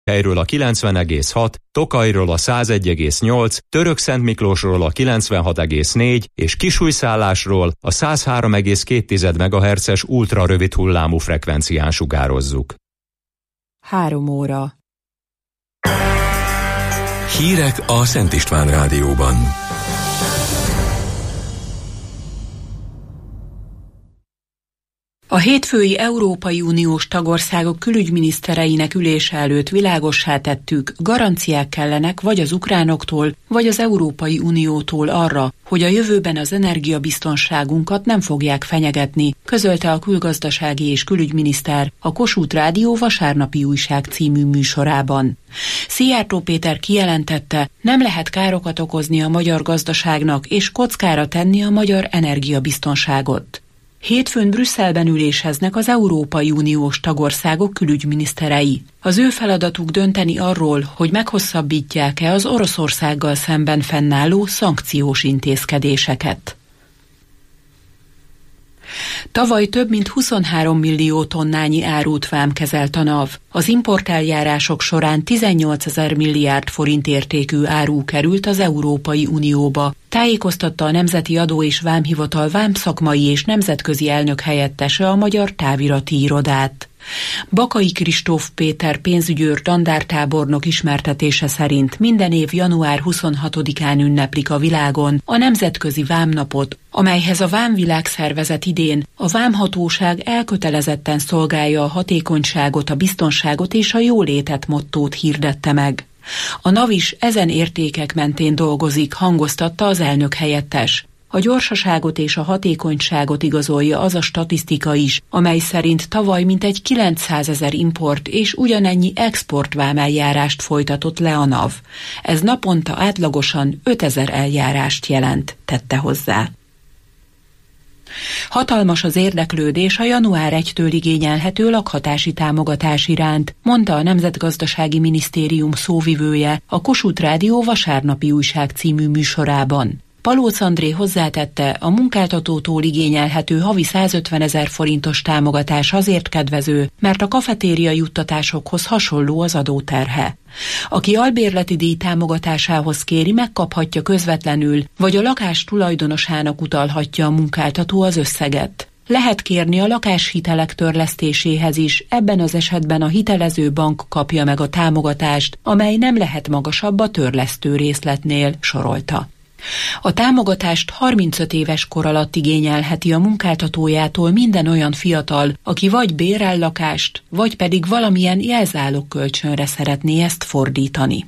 Székelyhelyről a 90,6, Tokajról a 101,8, Törökszentmiklósról a 96,4 és Kisújszállásról a 103,2 MHz-es ultrarövid hullámú frekvencián sugározzuk. 3 óra. Hírek a Szent István Rádióban. A hétfői Európai Uniós tagországok külügyminisztereinek ülése előtt világossá tettük, garanciák kellenek vagy az ukránoktól, vagy az Európai Uniótól arra, hogy a jövőben az energiabiztonságunkat nem fogják fenyegetni, közölte a külgazdasági és külügyminiszter a Kossuth Rádió Vasárnapi Újság című műsorában. Szijjártó Péter kijelentette, nem lehet károkat okozni a magyar gazdaságnak és kockára tenni a magyar energiabiztonságot. Hétfőn Brüsszelben üléseznek az Európai Uniós tagországok külügyminiszterei. Az ő feladatuk dönteni arról, hogy meghosszabbítják-e az Oroszországgal szemben fennálló szankciós intézkedéseket. Tavaly több mint 23 millió tonnányi árut vámkezelt a NAV. Az importeljárások során 18 000 milliárd forint értékű áru került az Európai Unióba, tájékoztatta a Nemzeti Adó és Vámhivatal vámszakmai és nemzetközi elnök helyettese a Magyar Távirati Irodát. Bakai Kristóf Péter pénzügyőr dandártábornok ismertetése szerint minden év január 26-án ünneplik a világon a Nemzetközi Vámnapot, amelyhez a Vámvilágszervezet idén a vámhatóság elkötelezetten szolgálja a hatékonyságot, a biztonságot és a jólétet mottót hirdette meg. A NAV is ezen értékek mentén dolgozik, hangoztatta az elnök helyettes. A gyorsaságot és a hatékonyságot igazolja az a statisztika is, amely szerint tavaly mintegy 900 000 import és ugyanennyi exportvámeljárást folytatott le a NAV. Ez naponta átlagosan 5000 eljárást jelent, tette hozzá. Hatalmas az érdeklődés a január 1-től igényelhető lakhatási támogatás iránt, mondta a Nemzetgazdasági Minisztérium szóvivője a Kossuth Rádió Vasárnapi Újság című műsorában. Palóc André hozzátette, a munkáltatótól igényelhető havi 150 000 forintos támogatás azért kedvező, mert a kafetéria juttatásokhoz hasonló az adóterhe. Aki albérleti díj támogatásához kéri, megkaphatja közvetlenül, vagy a lakás tulajdonosának utalhatja a munkáltató az összeget. Lehet kérni a lakáshitelek törlesztéséhez is, ebben az esetben a hitelező bank kapja meg a támogatást, amely nem lehet magasabb a törlesztő részletnél, sorolta. A támogatást 35 éves kor alatt igényelheti a munkáltatójától minden olyan fiatal, aki vagy bérel lakást, vagy pedig valamilyen jelzálokkölcsönre szeretné ezt fordítani.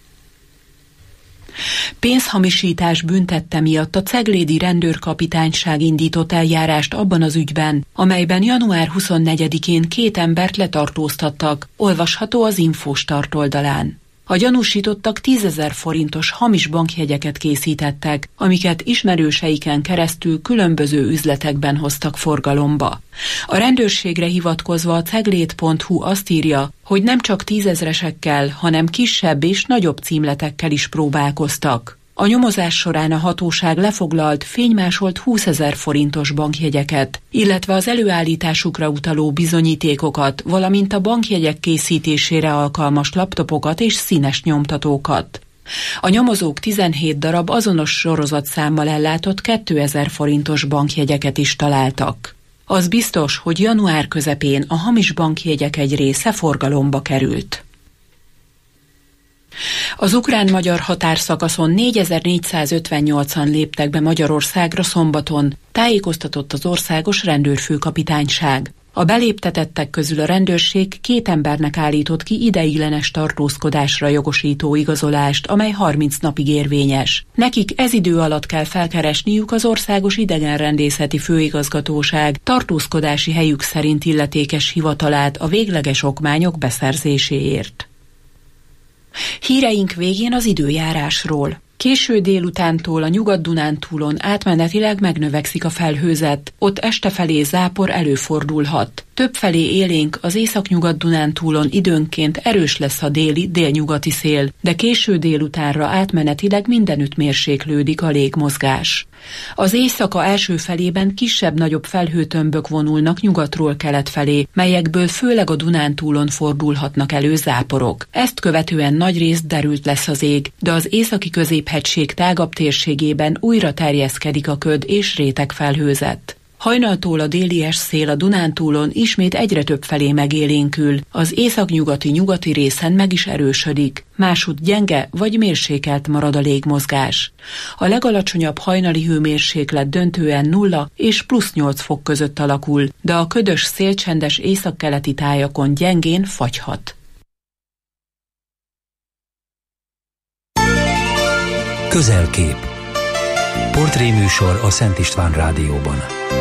Pénzhamisítás büntette miatt a ceglédi rendőrkapitányság indított eljárást abban az ügyben, amelyben január 24-én 2 embert letartóztattak, olvasható az Infostart oldalán. A gyanúsítottak 10 000 forintos hamis bankjegyeket készítettek, amiket ismerőseiken keresztül különböző üzletekben hoztak forgalomba. A rendőrségre hivatkozva a ceglét.hu azt írja, hogy nem csak 10 000-esekkel, hanem kisebb és nagyobb címletekkel is próbálkoztak. A nyomozás során a hatóság lefoglalt, fénymásolt 20 000 forintos bankjegyeket, illetve az előállításukra utaló bizonyítékokat, valamint a bankjegyek készítésére alkalmas laptopokat és színes nyomtatókat. A nyomozók 17 darab azonos sorozatszámmal ellátott 2000 forintos bankjegyeket is találtak. Az biztos, hogy január közepén a hamis bankjegyek egy része forgalomba került. Az ukrán-magyar határszakaszon 4458-an léptek be Magyarországra szombaton, tájékoztatott az országos rendőrfőkapitányság. A beléptetettek közül a rendőrség 2 embernek állított ki ideiglenes tartózkodásra jogosító igazolást, amely 30 napig érvényes. Nekik ez idő alatt kell felkeresniük az Országos Idegenrendészeti Főigazgatóság tartózkodási helyük szerint illetékes hivatalát a végleges okmányok beszerzéséért. Híreink végén az időjárásról. Késő délutántól a Nyugat-Dunántúlon átmenetileg megnövekszik a felhőzet, ott este felé zápor előfordulhat. Többfelé élénk az Észak-Nyugat-Dunántúlon időnként erős lesz a déli-délnyugati szél, de késő délutánra átmenetileg mindenütt mérséklődik a légmozgás. Az éjszaka első felében kisebb-nagyobb felhőtömbök vonulnak nyugatról kelet felé, melyekből főleg a Dunántúlon fordulhatnak elő záporok. Ezt követően nagyrészt derült lesz az ég, de az északi középhegység tágabb térségében újra terjeszkedik a köd és rétegfelhőzet. Hajnaltól a délies szél a Dunántúlon ismét egyre több felé megélénkül, az északnyugati részen meg is erősödik, másútt gyenge vagy mérsékelt marad a légmozgás. A legalacsonyabb hajnali hőmérséklet döntően 0 és +8 fok között alakul, de a ködös szélcsendes északkeleti tájakon gyengén fagyhat. Közelkép. Portréműsor a Szent István Rádióban.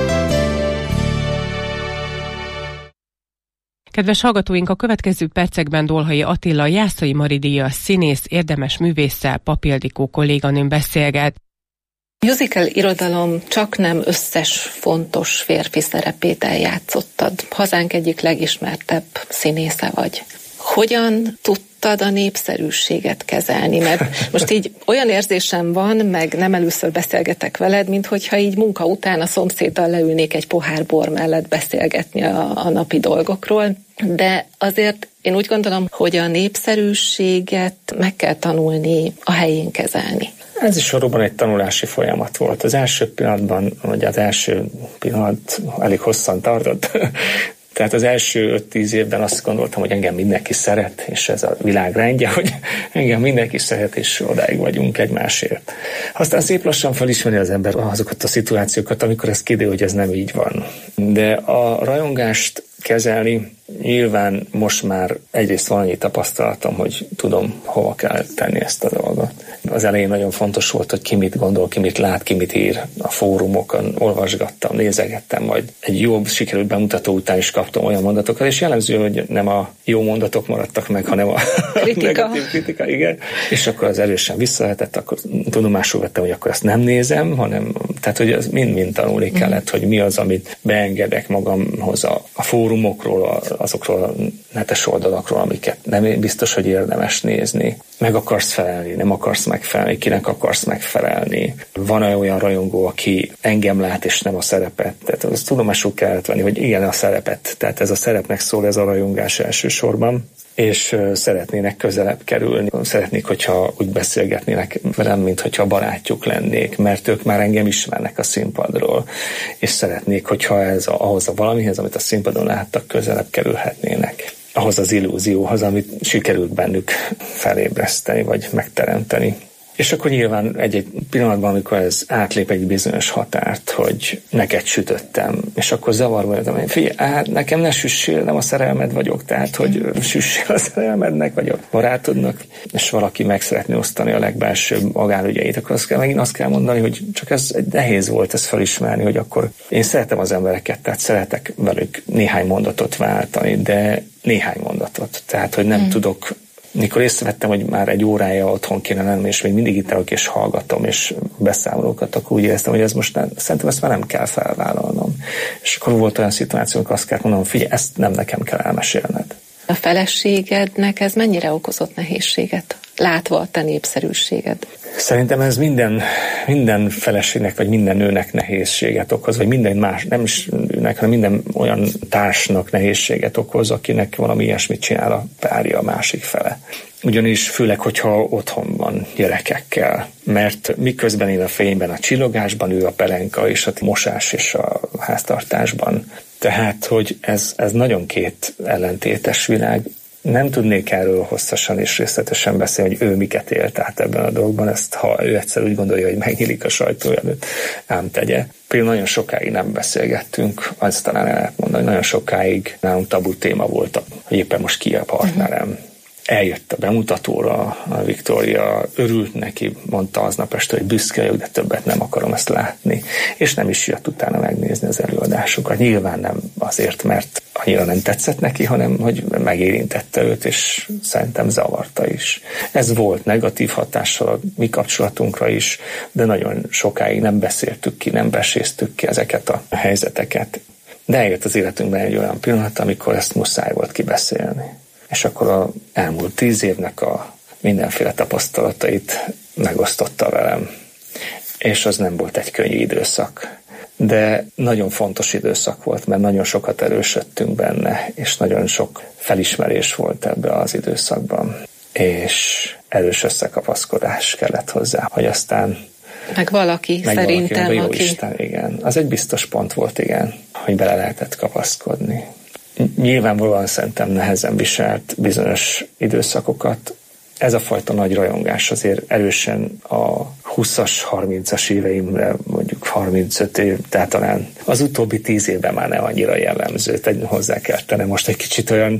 Kedves hallgatóink, a következő percekben Dolhai Attila Jászai Mari-díjas színész, érdemes művésszel, Papi Ildikó kolléganőm beszélget. Musical irodalom csak nem összes fontos férfi szerepét eljátszottad. Hazánk egyik legismertebb színésze vagy. Hogyan tudtad a népszerűséget kezelni? Mert most így olyan érzésem van, meg nem először beszélgetek veled, mint hogyha így munka után a szomszéddal leülnék egy pohár bor mellett beszélgetni a napi dolgokról. De azért én úgy gondolom, hogy a népszerűséget meg kell tanulni a helyén kezelni. Ez is valóban egy tanulási folyamat volt. Az első pillanat elég hosszan tartott. Tehát az első 5-10 évben azt gondoltam, hogy engem mindenki szeret, és ez a világ rendje, hogy engem mindenki szeret, és odáig vagyunk egymásért. Aztán szép lassan felismeri az ember azokat a szituációkat, amikor ez kiderül, hogy ez nem így van. De a rajongást kezelni, nyilván most már egyrészt van annyi tapasztalatom, hogy tudom, hova kell tenni ezt a dolgot. Az elején nagyon fontos volt, hogy ki mit gondol, ki mit lát, ki mit ír. A fórumokon olvasgattam, nézegettem, majd egy jobb sikerült bemutató után is kaptam olyan mondatokat, és jellemző, hogy nem a jó mondatok maradtak meg, hanem a negatív kritika, igen. És akkor az erősen visszahetett, akkor tudomásul vettem, hogy akkor ezt nem nézem, hanem, tehát hogy az mind tanulni kellett, hogy mi az, amit beengedek magamhoz a fórumokról, azokról a netes oldalakról, amiket nem biztos, hogy érdemes nézni. Meg akarsz felelni, nem akarsz megfelelni, kinek akarsz megfelelni. Van-e olyan rajongó, aki engem lát, és nem a szerepet? Tehát azt tudomásul kellett venni, hogy igen, a szerepet. Tehát ez a szerepnek szól, ez a rajongás elsősorban. És szeretnének közelebb kerülni. Szeretnék, hogyha úgy beszélgetnének velem, mint hogyha barátjuk lennék, mert ők már engem ismernek a színpadról, és szeretnék, hogyha ahhoz a valamihez, amit a színpadon láttak, közelebb kerülhetnének. Ahhoz az illúzióhoz, amit sikerült bennük felébreszteni, vagy megteremteni. És akkor nyilván egy pillanatban, amikor ez átlép egy bizonyos határt, hogy neked sütöttem, és akkor zavarba voltam, hogy figyelj, nekem ne süssél, nem a szerelmed vagyok, tehát hogy süssél a szerelmednek, vagy a barátodnak, és valaki meg szeretné osztani a legbelsőbb magánügyeit, akkor megint azt kell mondani, hogy csak ez nehéz volt ezt felismerni, hogy akkor én szeretem az embereket, tehát szeretek velük néhány mondatot váltani, de néhány mondatot, tehát hogy nem tudok. Mikor észrevettem, hogy már egy órája otthon kéne lenni, és még mindig itt állok és hallgatom, és beszámolókat, akkor úgy éreztem, hogy ez most szerintem ezt már nem kell felvállalnom. És akkor volt olyan szituáció, amikor azt kellett mondanom, figyelj, ezt nem nekem kell elmesélned. A feleségednek ez mennyire okozott nehézséget? Látva a te népszerűséged. Szerintem ez minden feleségnek, vagy minden nőnek nehézséget okoz, vagy minden más, nem is nőnek, hanem minden olyan társnak nehézséget okoz, akinek valami ilyesmit csinál a párja, a másik fele. Ugyanis főleg, hogyha otthon van gyerekekkel, mert miközben én a fényben, a csillogásban, ő a pelenka és a mosás és a háztartásban. Tehát, hogy ez nagyon két ellentétes világ. Nem tudnék erről hosszasan és részletesen beszélni, hogy ő miket élt át ebben a dolgban, ezt ha ő egyszer úgy gondolja, hogy megnyílik a sajtó előtt, ám tegye. Például nagyon sokáig nem beszélgettünk, azt talán el lehet mondani, hogy nagyon sokáig nálunk tabu téma volt, hogy éppen most ki a partnerem. Eljött a bemutatóra, a Viktória örült neki, mondta aznap este, hogy büszke vagyok, de többet nem akarom ezt látni. És nem is jött utána megnézni az előadásokat. Nyilván nem azért, mert annyira nem tetszett neki, hanem hogy megérintette őt, és szerintem zavarta is. Ez volt negatív hatással a mi kapcsolatunkra is, de nagyon sokáig nem beszéltük ki, nem beséztük ki ezeket a helyzeteket. De eljött az életünkben egy olyan pillanat, amikor ezt muszáj volt kibeszélni. És akkor az elmúlt 10 évnek a mindenféle tapasztalatait megosztotta velem. És az nem volt egy könnyű időszak. De nagyon fontos időszak volt, mert nagyon sokat erősödtünk benne, és nagyon sok felismerés volt ebbe az időszakban. És erős összekapaszkodás kellett hozzá, hogy aztán... Meg valaki szerintem, jó aki... Isten, igen. Az egy biztos pont volt, igen, hogy bele lehetett kapaszkodni. Nyilvánvalóan szerintem nehezen viselt bizonyos időszakokat. Ez a fajta nagy rajongás azért erősen a 20-as, 30-as éveimre, mondjuk 35 év, tehát talán az utóbbi 10 évben már nem annyira jellemző. Hozzá kell tennem, most egy kicsit olyan,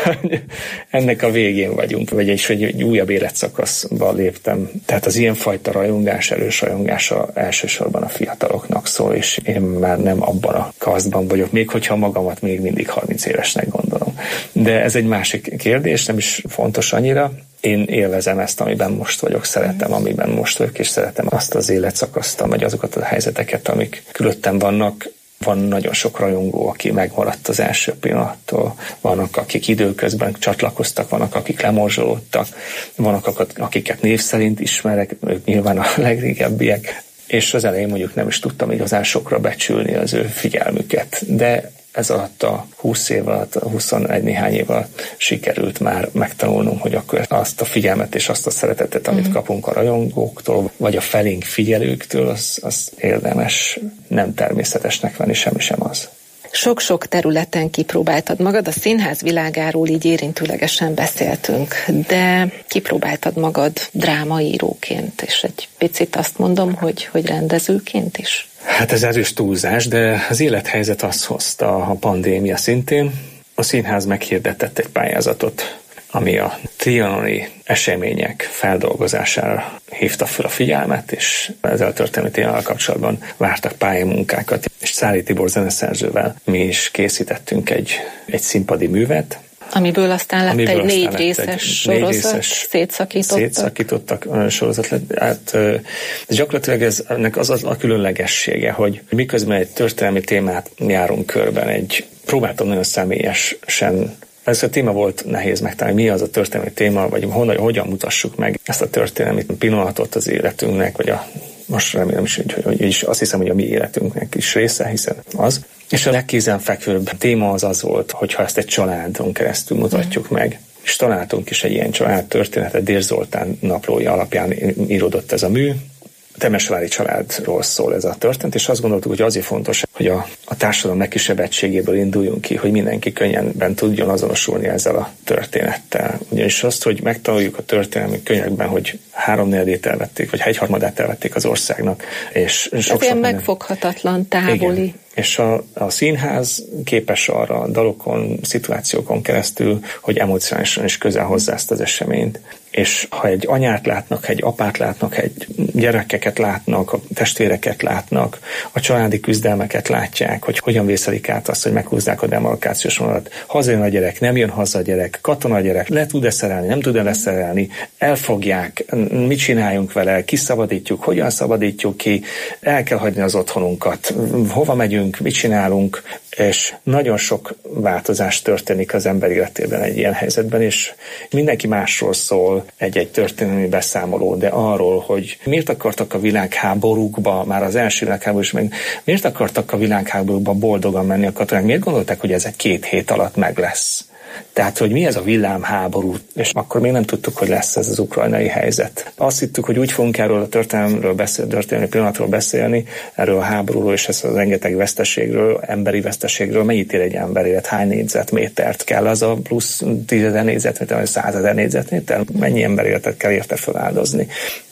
ennek a végén vagyunk, vagyis hogy egy újabb életszakaszba léptem. Tehát az ilyenfajta rajongás, erős rajongása elsősorban a fiataloknak szól, és én már nem abban a kasztban vagyok, még hogyha magamat még mindig 30 évesnek gondolom. De ez egy másik kérdés, nem is fontos annyira. Én élvezem ezt, amiben most vagyok, szeretem, amiben most vagyok, és szeretem azt az életszakaszt, vagy azokat a helyzeteket, amik körülöttem vannak. Van nagyon sok rajongó, aki megmaradt az első pillanattól, vannak, akik időközben csatlakoztak, vannak, akik lemorzsolódtak, vannak, akiket név szerint ismerek, ők nyilván a legrégebbiek, és az elején mondjuk nem is tudtam igazán sokra becsülni az ő figyelmüket, de ez alatt a 20 év alatt, a 21 néhány év alatt sikerült már megtanulnunk, hogy akkor azt a figyelmet és azt a szeretetet, amit kapunk a rajongóktól, vagy a felénk figyelőktől, az érdemes nem természetesnek venni, semmi sem az. Sok-sok területen kipróbáltad magad, a színház világáról így érintőlegesen beszéltünk, de kipróbáltad magad drámaíróként, és egy picit azt mondom, hogy rendezőként is. Hát ez erős túlzás, de az élethelyzet azt hozta, a pandémia szintén. A színház meghirdetett egy pályázatot, ami a trianoni események feldolgozására hívta fel a figyelmet, és ezzel a történelmi témával kapcsolatban vártak pályamunkákat. És Szári Tibor zeneszerzővel mi is készítettünk egy színpadi művet, amiből aztán lett egy 4 részes sorozat, szétszakítottak sorozat lett. Hát, gyakorlatilag ennek az a különlegessége, hogy miközben egy történelmi témát járunk körben, próbáltam nagyon személyesen. Ez a téma volt nehéz megtalálni, mi az a történelmi téma, vagy hogyan mutassuk meg ezt a történelmi pillanatot az életünknek, vagy most remélem is, hogy azt hiszem, hogy a mi életünknek is része, hiszen az. És a legkézenfekvőbb téma az volt, hogyha ezt egy családon keresztül mutatjuk meg. És találtunk is egy ilyen családtörténetet, Dér Zoltán naplója alapján íródott ez a mű. A temesvári családról szól ez a történet, és azt gondoltuk, hogy azért fontos, hogy a társadalom legkisebb egységéből induljunk ki, hogy mindenki könnyen tudjon azonosulni ezzel a történettel. Ugyanis azt, hogy megtanuljuk a történelmi könyvekben, hogy 3/4 elvették, vagy 1/3 elvették az országnak, és ez ilyen megfoghatatlan, távoli. Igen. És a színház képes arra a dalokon, szituációkon keresztül, hogy emocionálisan is közel hozzá ezt az eseményt. És ha egy anyát látnak, egy apát látnak, egy gyerekeket látnak, a testvéreket látnak, a családi küzdelmeket látják, hogy hogyan vészelik át azt, hogy meghúzzák a demarkációs vonalat. Hazajön a gyerek, nem jön haza a gyerek, katona a gyerek, le tud-e szerelni, nem tud-e leszerelni, elfogják, mit csináljunk vele, kiszabadítjuk, hogyan szabadítjuk ki, el kell hagyni az otthonunkat, hova megyünk, mit csinálunk, és nagyon sok változás történik az ember életében egy ilyen helyzetben, és mindenki másról szól egy történelmi beszámoló, de arról, hogy miért akartak a világháborúkba, már az első világháború is meg, miért akartak a világháborúkba boldogan menni a katonák, miért gondolták, hogy ez egy 2 hét alatt meg lesz. Tehát, hogy mi ez a villámháború, és akkor még nem tudtuk, hogy lesz ez az ukrajnai helyzet. Azt hittük, hogy úgy fogunk erről a történelmi pillanatról beszélni, erről a háborúról és ez a rengeteg veszteségről, emberi veszteségről, mennyit ér egy ember élet, hány négyzetmétert kell, az a plusz 10 000 négyzetméter, vagy 100 000 négyzetméter, mennyi ember életet kell érte feláldozni.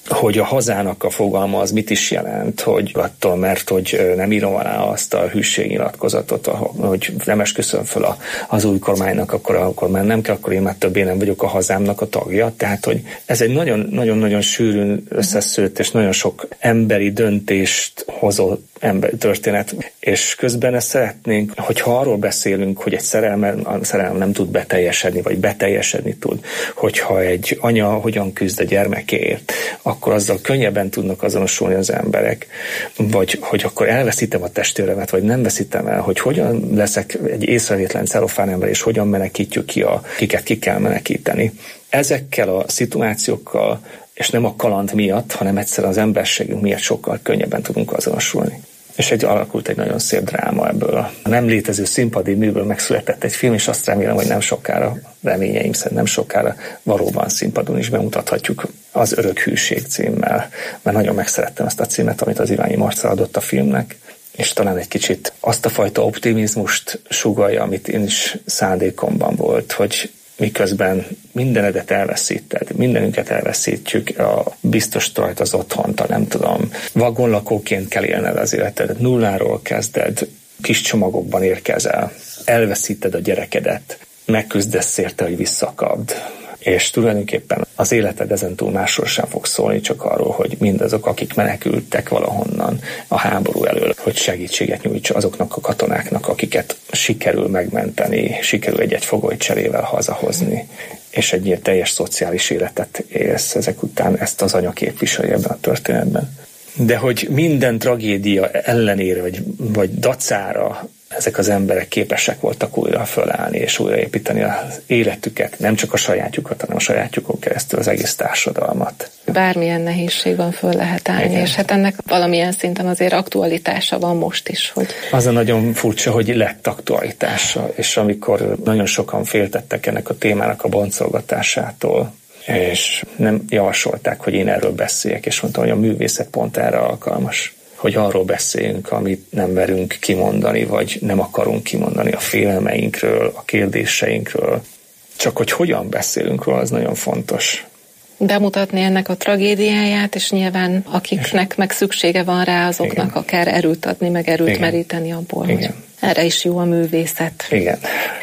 hogy a hazának a fogalma az mit is jelent, hogy attól, mert hogy nem írom alá azt a hűségnyilatkozatot, hogy nem esküszöm föl az új kormánynak, akkor már nem kell, akkor én már többé nem vagyok a hazámnak a tagja. Tehát, hogy ez egy nagyon-nagyon sűrűn összeszőtt és nagyon sok emberi döntést hozó történet, és közben ezt szeretnénk, hogyha arról beszélünk, hogy egy szerelem nem tud beteljesedni, vagy beteljesedni tud, hogyha egy anya hogyan küzd a gyermekéért, akkor azzal könnyebben tudnak azonosulni az emberek, vagy hogy akkor elveszítem a testvéremet, vagy nem veszítem el, hogy hogyan leszek egy észrevétlen celofán ember, és hogyan menekítjük ki, akiket ki kell menekíteni. Ezekkel a szituációkkal, és nem a kaland miatt, hanem egyszerűen az emberségünk miatt sokkal könnyebben tudunk azonosulni. És alakult egy nagyon szép dráma ebből a nem létező színpadi műből megszületett egy film, és azt remélem, hogy nem sokára, reményeim szerint nem sokára valóban színpadon is bemutathatjuk, Az Örök Hűség címmel, mert nagyon megszerettem ezt a címet, amit az Iványi Marca adott a filmnek, és talán egy kicsit azt a fajta optimizmust sugallja, amit én is szándékomban volt, hogy miközben mindenedet elveszíted, mindenünket elveszítjük, a biztos trajt, az otthont, nem tudom, vagonlakóként kell élned az életedet, nulláról kezded, kis csomagokban érkezel, elveszíted a gyerekedet, megküzdesz érte, hogy visszakapd, és tulajdonképpen az életed ezentúl másról sem fog szólni, csak arról, hogy mindazok, akik menekültek valahonnan a háború elől, hogy segítséget nyújts azoknak a katonáknak, akiket sikerül megmenteni, sikerül egy-egy fogolycserével hazahozni, és egy ilyen teljes szociális életet élsz ezek után, ezt az anya képviseli ebben a történetben. De hogy minden tragédia ellenére, vagy dacára ezek az emberek képesek voltak újra fölállni és újraépíteni az életüket, nem csak a sajátjukat, hanem a sajátjukon keresztül az egész társadalmat. Bármilyen nehézség van, föl lehet állni, igen. És hát ennek valamilyen szinten azért aktualitása van most is. Hogy... Az a nagyon furcsa, hogy lett aktualitása, és amikor nagyon sokan féltettek ennek a témának a boncolgatásától, és nem javasolták, hogy én erről beszéljek, és mondtam, hogy a művészet pont erre alkalmas, hogy arról beszéljünk, amit nem merünk kimondani, vagy nem akarunk kimondani a félelmeinkről, a kérdéseinkről. Csak hogy hogyan beszélünk róla, az nagyon fontos. Bemutatni ennek a tragédiáját, és nyilván akiknek meg szüksége van rá, azoknak igen. Akár erőt adni, meg erőt igen. Meríteni abból, igen. Hogy erre is jó a művészet. Igen.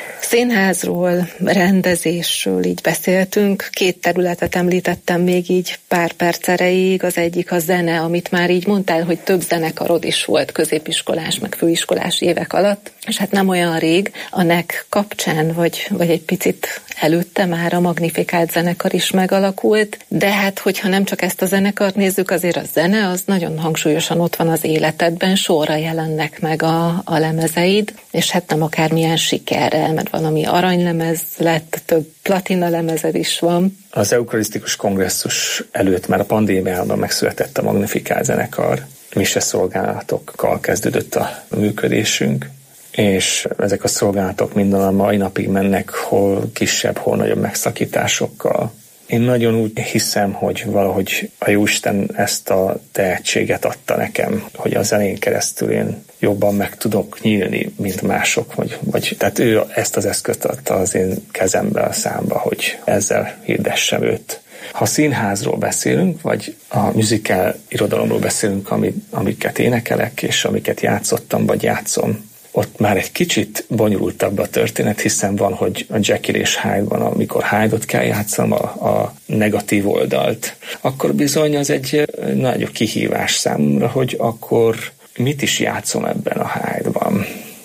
Színházról, rendezésről így beszéltünk. 2 területet említettem még így pár perc erejéig. Az egyik a zene, amit már így mondtál, hogy több zenekarod is volt középiskolás, meg főiskolás évek alatt. És hát nem olyan rég a NEK kapcsán, vagy egy picit előtte már a Magnifikált zenekar is megalakult. De hát, hogyha nem csak ezt a zenekart nézzük, azért a zene az nagyon hangsúlyosan ott van az életedben, sorra jelennek meg a lemezeid, és hát nem akármilyen sikerrel, mert van, ami aranylemez lett, több platina lemezed is van. Az eukarisztikus kongresszus előtt már a pandémiában megszületett a Magnifikált zenekar. Mise szolgálatokkal kezdődött a működésünk, és ezek a szolgálatok minden a mai napig mennek, hol kisebb, hol nagyobb megszakításokkal. Én nagyon úgy hiszem, hogy valahogy a Jóisten ezt a tehetséget adta nekem, hogy a zenén keresztül én jobban meg tudok nyílni, mint mások. Tehát ő ezt az eszközt adta az én kezembe, a számba, hogy ezzel hirdessem őt. Ha színházról beszélünk, vagy a musical irodalomról beszélünk, amiket énekelek, és amiket játszottam, vagy játszom, ott már egy kicsit bonyolultabb a történet, hiszen van, hogy a Jekyll és Hyde van, amikor Hyde-ot kell játszanom, a negatív oldalt. Akkor bizony az egy nagyobb kihívás számomra, hogy akkor mit is játszom ebben a Hyde-ban.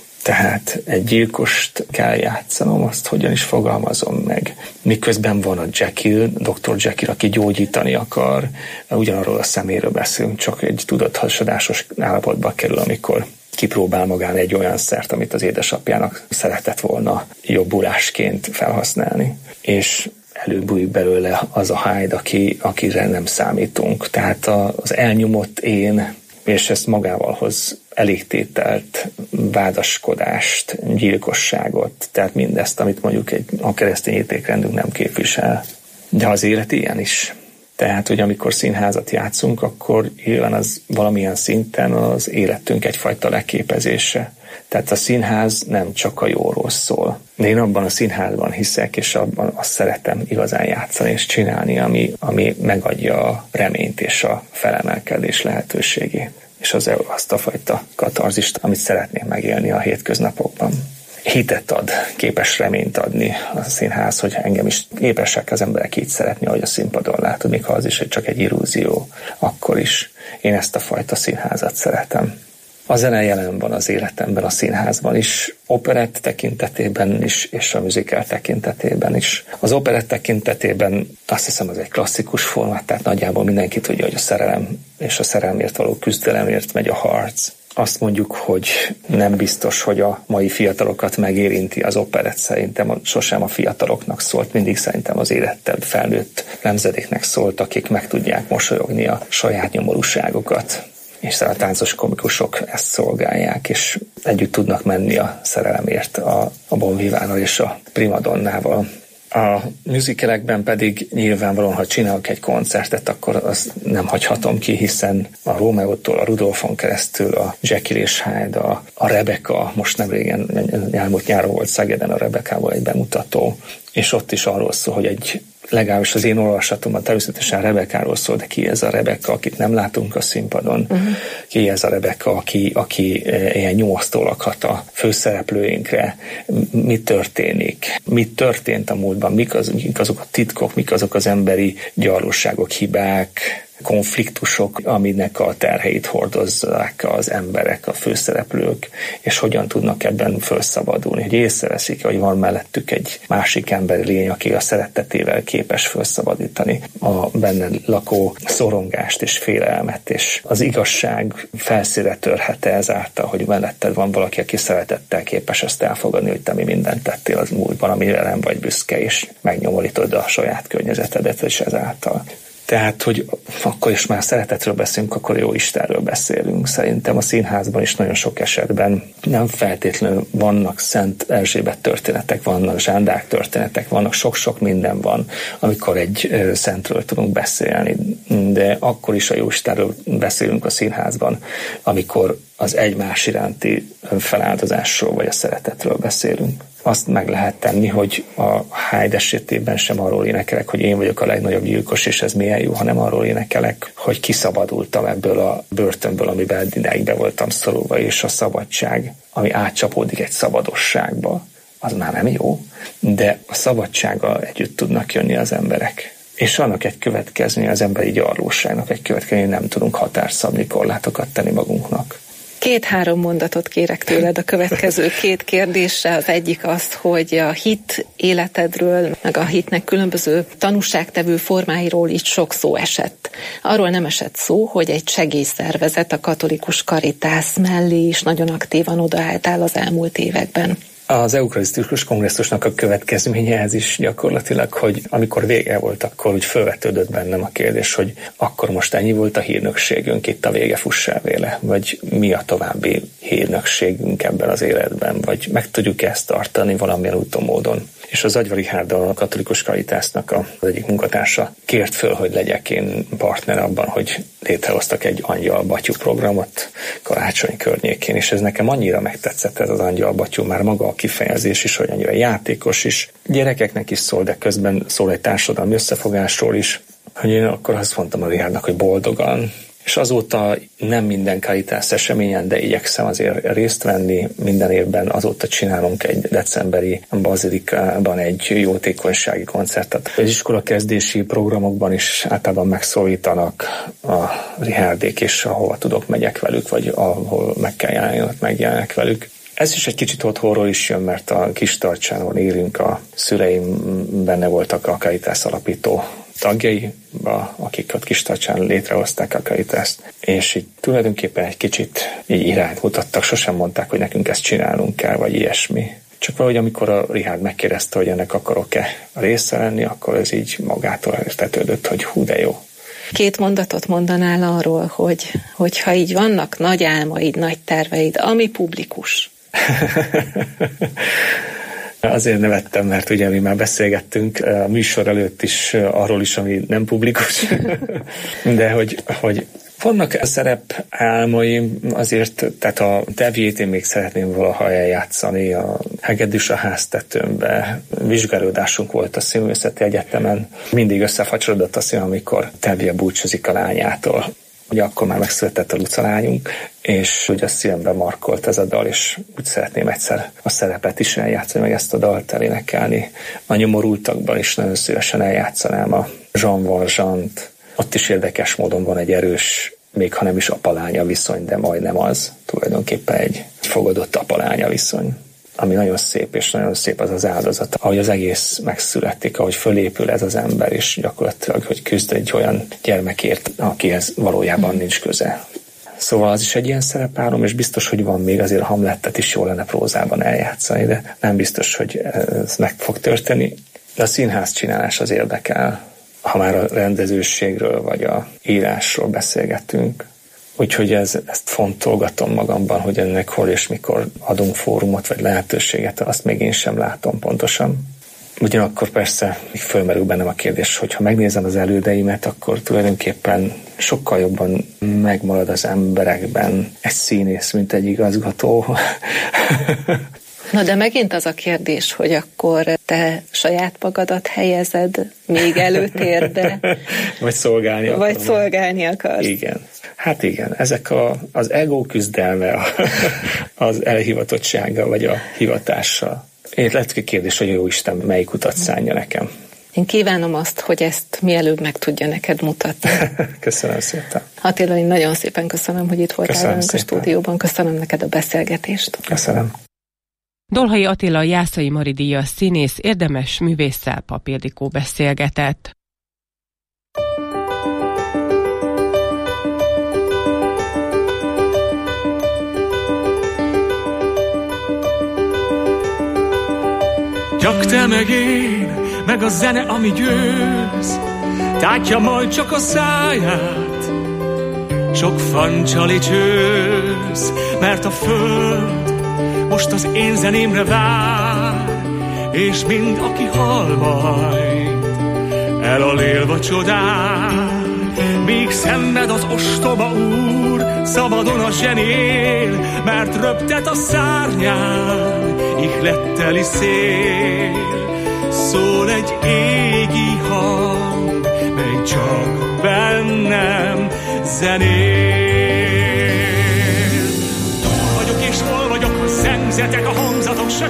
Tehát egy gyilkost kell játszanom, azt hogyan is fogalmazom meg. Miközben van a Jekyll, Dr. Jekyll, aki gyógyítani akar, ugyanarról a szeméről beszélünk, csak egy tudathasadásos állapotba kerül, amikor kipróbál magán egy olyan szert, amit az édesapjának szeretett volna jobbulásként felhasználni. És előbújik belőle az a Hyde, akire nem számítunk. Tehát az elnyomott én, és ezt magával hoz elégtételt, vádaskodást, gyilkosságot, tehát mindezt, amit mondjuk a keresztény értékrendünk nem képvisel. De az élet ilyen is. Tehát, hogy amikor színházat játszunk, akkor nyilván az valamilyen szinten az életünk egyfajta leképezése. Tehát a színház nem csak a jóról szól. De én abban a színházban hiszek, és abban azt szeretem igazán játszani és csinálni, ami megadja a reményt és a felemelkedés lehetőségét. És azt a fajta katarzist, amit szeretnék megélni a hétköznapokban. Hitet ad, képes reményt adni a színház, hogy engem is képesek az emberek így szeretni, ahogy a színpadon látod, még ha az is csak egy illúzió, akkor is én ezt a fajta színházat szeretem. A zene jelen van az életemben, a színházban is, operett tekintetében is, és a musical tekintetében is. Az operett tekintetében azt hiszem, ez egy klasszikus formát, tehát nagyjából mindenki tudja, hogy a szerelem és a szerelmért való küzdelemért megy a harc. Azt mondjuk, hogy nem biztos, hogy a mai fiatalokat megérinti az operett. Szerintem sosem a fiataloknak szólt, mindig szerintem az érettebb felnőtt nemzedéknek szólt, akik meg tudják mosolyogni a saját nyomorúságokat. És a táncos komikusok ezt szolgálják, és együtt tudnak menni a szerelemért a Bon Vivánál és a primadonnával. A musicalekben pedig nyilvánvalóan, ha csinálok egy koncertet, akkor azt nem hagyhatom ki, hiszen a Rómeótól, a Rudolfon keresztül, a Jekyll és Hyde, a Rebecca, most nem régen, elmúlt nyáron volt Szegeden a Rebecca-ból egy bemutató, és ott is arról szól, hogy legalábbis az én olvasatomban természetesen Rebecca-ról szól, de ki ez a Rebecca, akit nem látunk a színpadon? Ki ez a Rebecca, aki ilyen nyomosztó lakhat a főszereplőinkre? Mi történik? Mi történt a múltban? Mik azok a titkok, mik azok az emberi gyarlóságok, hibák, konfliktusok, aminek a terheit hordozzák az emberek, a főszereplők, és hogyan tudnak ebben felszabadulni. Hogy észreveszik, hogy van mellettük egy másik emberi lény, aki a szeretetével képes felszabadítani a benne lakó szorongást és félelmet, és az igazság felszínre törhet ezáltal, hogy melletted van valaki, aki szeretettel képes ezt elfogadni, hogy te mi mindent tettél az múltban, amire nem vagy büszke, és megnyomorítod a saját környezetedet, és ezáltal. Tehát, hogy akkor is már szeretetről beszélünk, akkor jó Istenről beszélünk. Szerintem a színházban is nagyon sok esetben nem feltétlenül vannak Szent Erzsébet történetek, vannak zsándák történetek, vannak sok-sok minden van, amikor egy szentről tudunk beszélni. De akkor is a jó Istenről beszélünk a színházban, amikor az egymás iránti feláldozásról vagy a szeretetről beszélünk. Azt meg lehet tenni, hogy a Hyde esetében sem arról énekelek, hogy én vagyok a legnagyobb gyilkos, és ez milyen jó, hanem arról énekelek, hogy kiszabadultam ebből a börtönből, amiben idáig be voltam szorulva, és a szabadság, ami átcsapódik egy szabadosságba, az már nem jó, de a szabadsággal együtt tudnak jönni az emberek. És annak egy következménye, az emberi gyarlóságnak egy következménye, nem tudunk határt szabni, korlátokat tenni magunknak. 2-3 mondatot kérek tőled a következő 2 kérdésre. Az egyik az, hogy a hit életedről, meg a hitnek különböző tanúságtevő formáiról így sok szó esett. Arról nem esett szó, hogy egy segélyszervezet, a Katolikus Caritas mellé is nagyon aktívan odaálltál az elmúlt években. Az eukarisztikus kongresszusnak a következménye ez is gyakorlatilag, hogy amikor vége volt, akkor úgy felvetődött bennem a kérdés, hogy akkor most ennyi volt a hírnökségünk, itt a vége, fuss el véle, vagy mi a további hírnökségünk ebben az életben, vagy meg tudjuk ezt tartani valamilyen úton, módon. És az Agyva Richárd, a Katolikus Caritasnak az egyik munkatársa kért föl, hogy legyek én partner abban, hogy létrehoztak egy angyalbatyú programot karácsony környékén, és ez nekem annyira megtetszett, ez az angyalbatyú, már maga a kifejezés is, hogy annyira játékos is, gyerekeknek is szól, de közben szól egy társadalmi összefogásról is, hogy én akkor azt mondtam a Richárdnak, hogy boldogan. És azóta nem minden Caritas eseményen, de igyekszem azért részt venni minden évben. Azóta csinálunk egy decemberi bazilikában egy jótékonysági koncertet. Az iskolakezdési programokban is általában megszólítanak a Richárdék, és ahova tudok, megyek velük, vagy ahol meg kell jelenni, ott megjelennek velük. Ez is egy kicsit otthonról is jön, mert a Kistarcsánon élünk, a szüleim benne voltak a Caritas alapító tagjai, akik ott Kistarcsán létrehozták a Caritást, és így tulajdonképpen egy kicsit így irányt mutattak, sosem mondták, hogy nekünk ezt csinálnunk kell, vagy ilyesmi. Csak valahogy amikor a Richárd megkérdezte, hogy ennek akarok-e része lenni, akkor ez így magától értetődött, hogy hú, de jó. 2 mondatot mondanál arról, hogy ha így vannak nagy álmaid, nagy terveid, ami publikus. Azért nevettem, mert ugye mi már beszélgettünk a műsor előtt is arról is, ami nem publikus, de hogy vannak szerep álmaim azért, tehát a Tevjét én még szeretném valaha eljátszani, a Hegedűs a háztetőmbe. Vizsgálódásunk volt a Színművészeti Egyetemen. Mindig összefacsarodott a szín, amikor Tevje búcsúzik a lányától. Ugye akkor már megszületett a Luca lányunk, és ugye a szívembe markolt ez a dal, és úgy szeretném egyszer a szerepet is eljátszani, meg ezt a dalt elénekelni. A Nyomorultakban is nagyon szívesen eljátszanám a Jean Valjeant. Ott is érdekes módon van egy erős, még ha nem is apa-lánya viszony, de majdnem az. Tulajdonképpen egy fogadott apa-lánya viszony, ami nagyon szép, és nagyon szép az az áldozat, ahogy az egész megszületik, ahogy fölépül ez az ember, és gyakorlatilag, hogy küzd egy olyan gyermekért, akihez valójában nincs köze. Szóval az is egy ilyen szerepárom, és biztos, hogy van még azért a Hamletet is jó lenne prózában eljátszani, de nem biztos, hogy ez meg fog történni. De a színház csinálás az érdekel, ha már a rendezőségről vagy a írásról beszélgetünk. Úgyhogy ezt fontolgatom magamban, hogy ennek hol és mikor adunk fórumot vagy lehetőséget, azt még én sem látom pontosan. Ugyanakkor persze még fölmerül bennem a kérdés, hogy ha megnézem az elődeimet, akkor tulajdonképpen sokkal jobban megmarad az emberekben egy színész, mint egy igazgató. Na de megint az a kérdés, hogy akkor te saját magadat helyezed még előtérbe. Vagy szolgálni akarod. Vagy szolgálni akarsz. Igen. Hát igen, ezek az ego küzdelme az elhivatottsággal vagy a hivatással. Én lehet a kérdés, hogy jó Isten, melyik utat szánja nekem. Én kívánom azt, hogy ezt mielőbb meg tudja neked mutatni. Köszönöm szépen. Attila, én nagyon szépen köszönöm, hogy itt voltál velünk a stúdióban. Köszönöm neked a beszélgetést. Köszönöm. Dolhai Attila Jászai Mari díjas színész érdemes művésszel Pap Ildikó beszélgetett. Csak te meg én, meg a zene, ami győz, tátja majd csak a száját. Sok fancsali csőz, mert a föld most az én zenémre vár, és mind aki hall majd, elalélva csodál. Míg szenved az ostoba úr, szabadon a zsenél, mert röptet a szárnyán, ihletteli szél. Szól egy égi hang, mely csak bennem zenél. Túl vagyok és hol vagyok, a zengzetek, a hangzatok se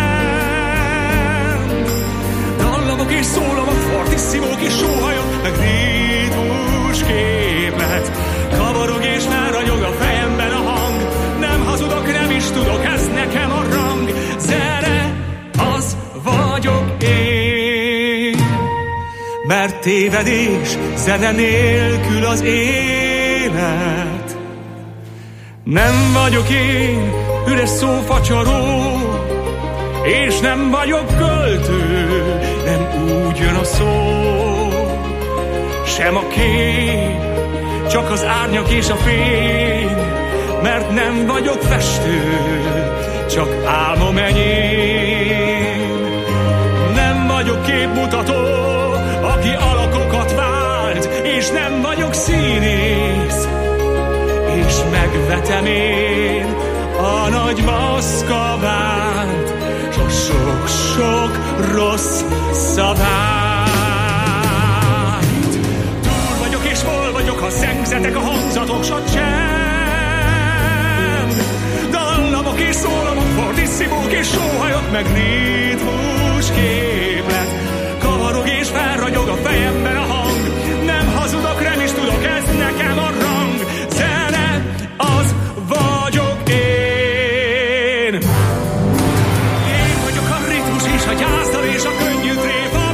csend. Dallagok és szólamok, fortisszimók és sóhajok, meg ritmus képlet. Kavarog és felragyog a fejemben a hang, nem hazudok, nem is tudok, ez nekem a rang. Zene, az vagyok én, mert tévedés, zene nélkül az élet. Nem vagyok én üres szófacsaró, és nem vagyok költő, nem úgy jön a szó. Sem a kép, csak az árnyak és a fény, mert nem vagyok festő, csak álmom enyém. Nem vagyok képmutató, aki alakokat vált, és nem vagyok színész, és megvetem én a nagy maszkabált, s a sok-sok rossz szabályt. Túl vagyok és hol vagyok, a zengzetek, a hangzatok, s a csend. Dallamok és szólamok, fortisszimók és sóhajok, meg ritmus képlet. Kavarog és felragyog a fejemben a hang, nem hazudok, nem is tudok, ez nekem a rang. Zene, az vagyok én. Én vagyok a ritmus és a gyászdal és a könnyű tréfa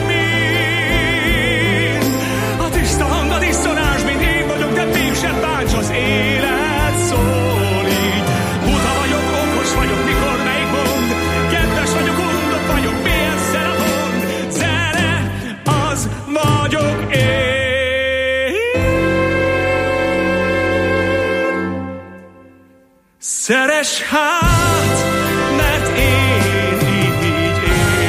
mind. A tiszta hang, a diszonás, mint én vagyok, de mégsem bánts az élet, szól így. Buta vagyok, okos vagyok, mikor melyik mond, kedves vagyok, undok vagyok, milyen szere mond. Zene, az vagyok én. Szeress hát, mert én így élek.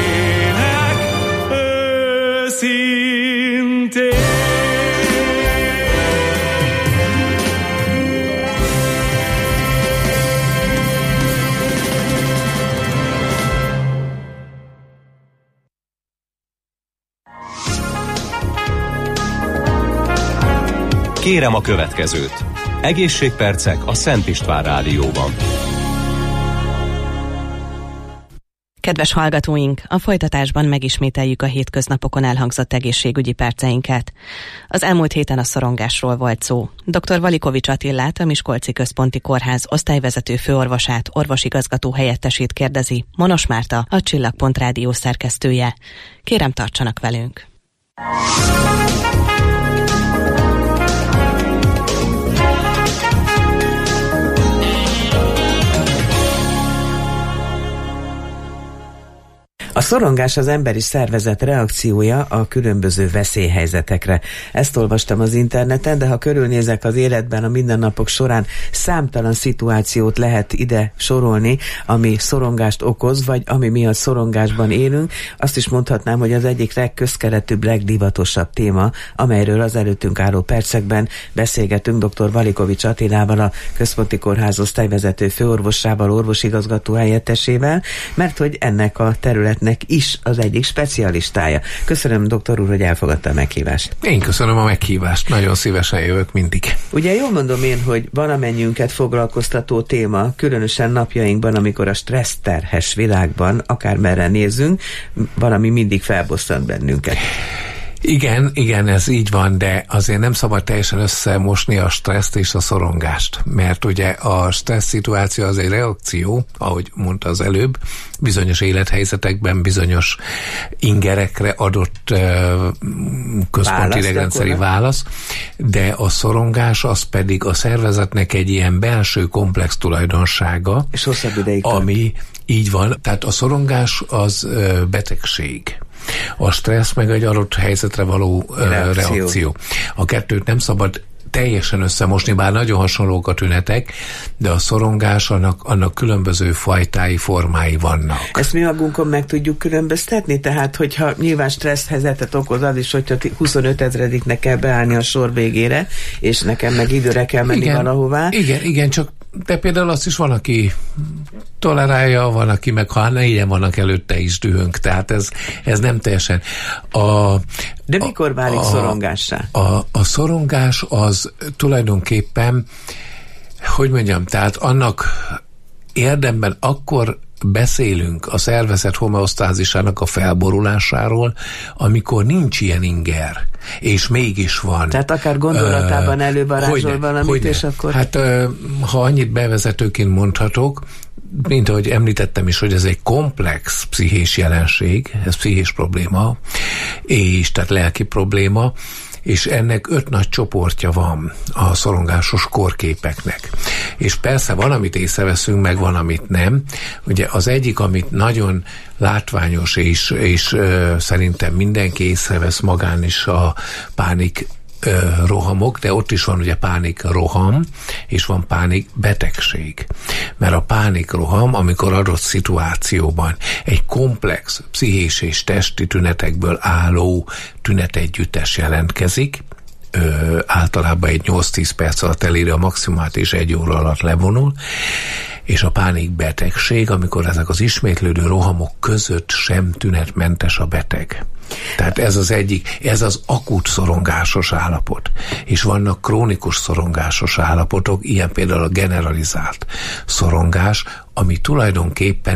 Kérem a következőt. Egészségpercek a Szent István Rádióban. Kedves hallgatóink, a folytatásban megismételjük a hétköznapokon elhangzott egészségügyi perceinket. Az elmúlt héten a szorongásról volt szó. Dr. Valikovics Attilát, a Miskolci Központi Kórház osztályvezető főorvosát, orvosigazgató helyettesét kérdezi Monos Márta, a Csillagpont Rádió szerkesztője. Kérem, tartsanak velünk! A szorongás az emberi szervezet reakciója a különböző veszélyhelyzetekre. Ezt olvastam az interneten, de ha körülnézek az életben, a mindennapok során számtalan szituációt lehet ide sorolni, ami szorongást okoz, vagy ami miatt szorongásban élünk. Azt is mondhatnám, hogy az egyik legközkeletűbb, legdivatosabb téma, amelyről az előttünk álló percekben beszélgetünk dr. Valikovics Attilával, a Központi Kórház osztályvezető főorvosával, orvosigazgató helyettesével, mert hogy ennek a területnek is az egyik specialistája. Köszönöm, doktor úr, hogy elfogadta a meghívást. Én köszönöm a meghívást, nagyon szívesen jövök mindig. Ugye jól mondom én, hogy valamennyiünket foglalkoztató téma, különösen napjainkban, amikor a stresszterhes világban, akármerre nézzünk, valami mindig felbosszant bennünket. Igen, ez így van, de azért nem szabad teljesen összemosni a stresszt és a szorongást, mert ugye a stressz szituáció az egy reakció, ahogy mondta az előbb, bizonyos élethelyzetekben, bizonyos ingerekre adott központi idegrendszeri válasz, de a szorongás az pedig a szervezetnek egy ilyen belső komplex tulajdonsága, és hosszabb ideig ami így van, tehát a szorongás az betegség. A stressz meg egy adott helyzetre való reakció. A kettőt nem szabad teljesen összemosni, bár nagyon hasonlók a tünetek, de a szorongás annak különböző fajtái, formái vannak. Ezt mi magunkon meg tudjuk különböztetni? Tehát, hogyha nyilván stressz helyzetet okoz az is, hogyha 25 000-nek kell beállni a sor végére, és nekem meg időre kell menni valahová. Igen, csak de például azt is van, aki tolerálja, van, aki meg ha négyen vannak előtte is dühönk, tehát ez nem teljesen. De mikor válik szorongássá? A szorongás az tulajdonképpen, hogy mondjam, tehát annak érdemben akkor beszélünk a szervezet homeosztázisának a felborulásáról, amikor nincs ilyen inger, és mégis van. Tehát akár gondolatában elővarázsol valamit, és akkor... Hát ha annyit bevezetőként mondhatok, mint ahogy említettem is, hogy ez egy komplex pszichés jelenség, ez pszichés probléma, és tehát lelki probléma, és ennek 5 nagy csoportja van a szorongásos kórképeknek. És persze van, amit észreveszünk, meg van, amit nem. Ugye az egyik, amit nagyon látványos, és szerintem mindenki észrevesz magán is, a pánik rohamok, de ott is van ugye pánik roham, és van pánik betegség. Mert a pánik roham, amikor adott szituációban egy komplex pszichés és testi tünetekből álló tünetegyüttes jelentkezik, általában egy 8-10 perc alatt eléri a maximumát, és 1 óra alatt levonul, és a pánikbetegség, amikor ezek az ismétlődő rohamok között sem tünetmentes a beteg. Tehát ez az egyik, ez az akut szorongásos állapot. És vannak krónikus szorongásos állapotok, ilyen például a generalizált szorongás, ami tulajdonképpen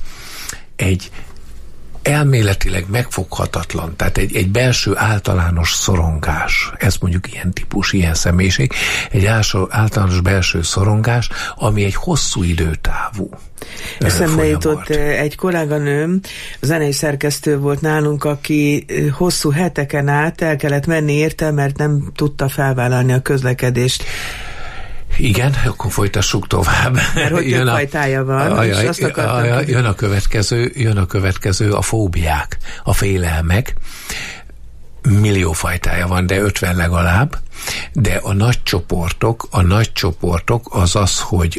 egy elméletileg megfoghatatlan, tehát egy belső általános szorongás, ez mondjuk ilyen típus, ilyen személyiség, egy általános belső szorongás, ami egy hosszú időtávú. Eszembe jutott egy kolléganőm, zenei szerkesztő volt nálunk, aki hosszú heteken át el kellett menni érte, mert nem tudta felvállalni a közlekedést. Igen, akkor folytassuk tovább. Mert hogy több fajtája van, és azt akartam... Jön a következő, a fóbiák, a félelmek. Millió fajtája van, de 50 legalább. De a nagy csoportok az az, hogy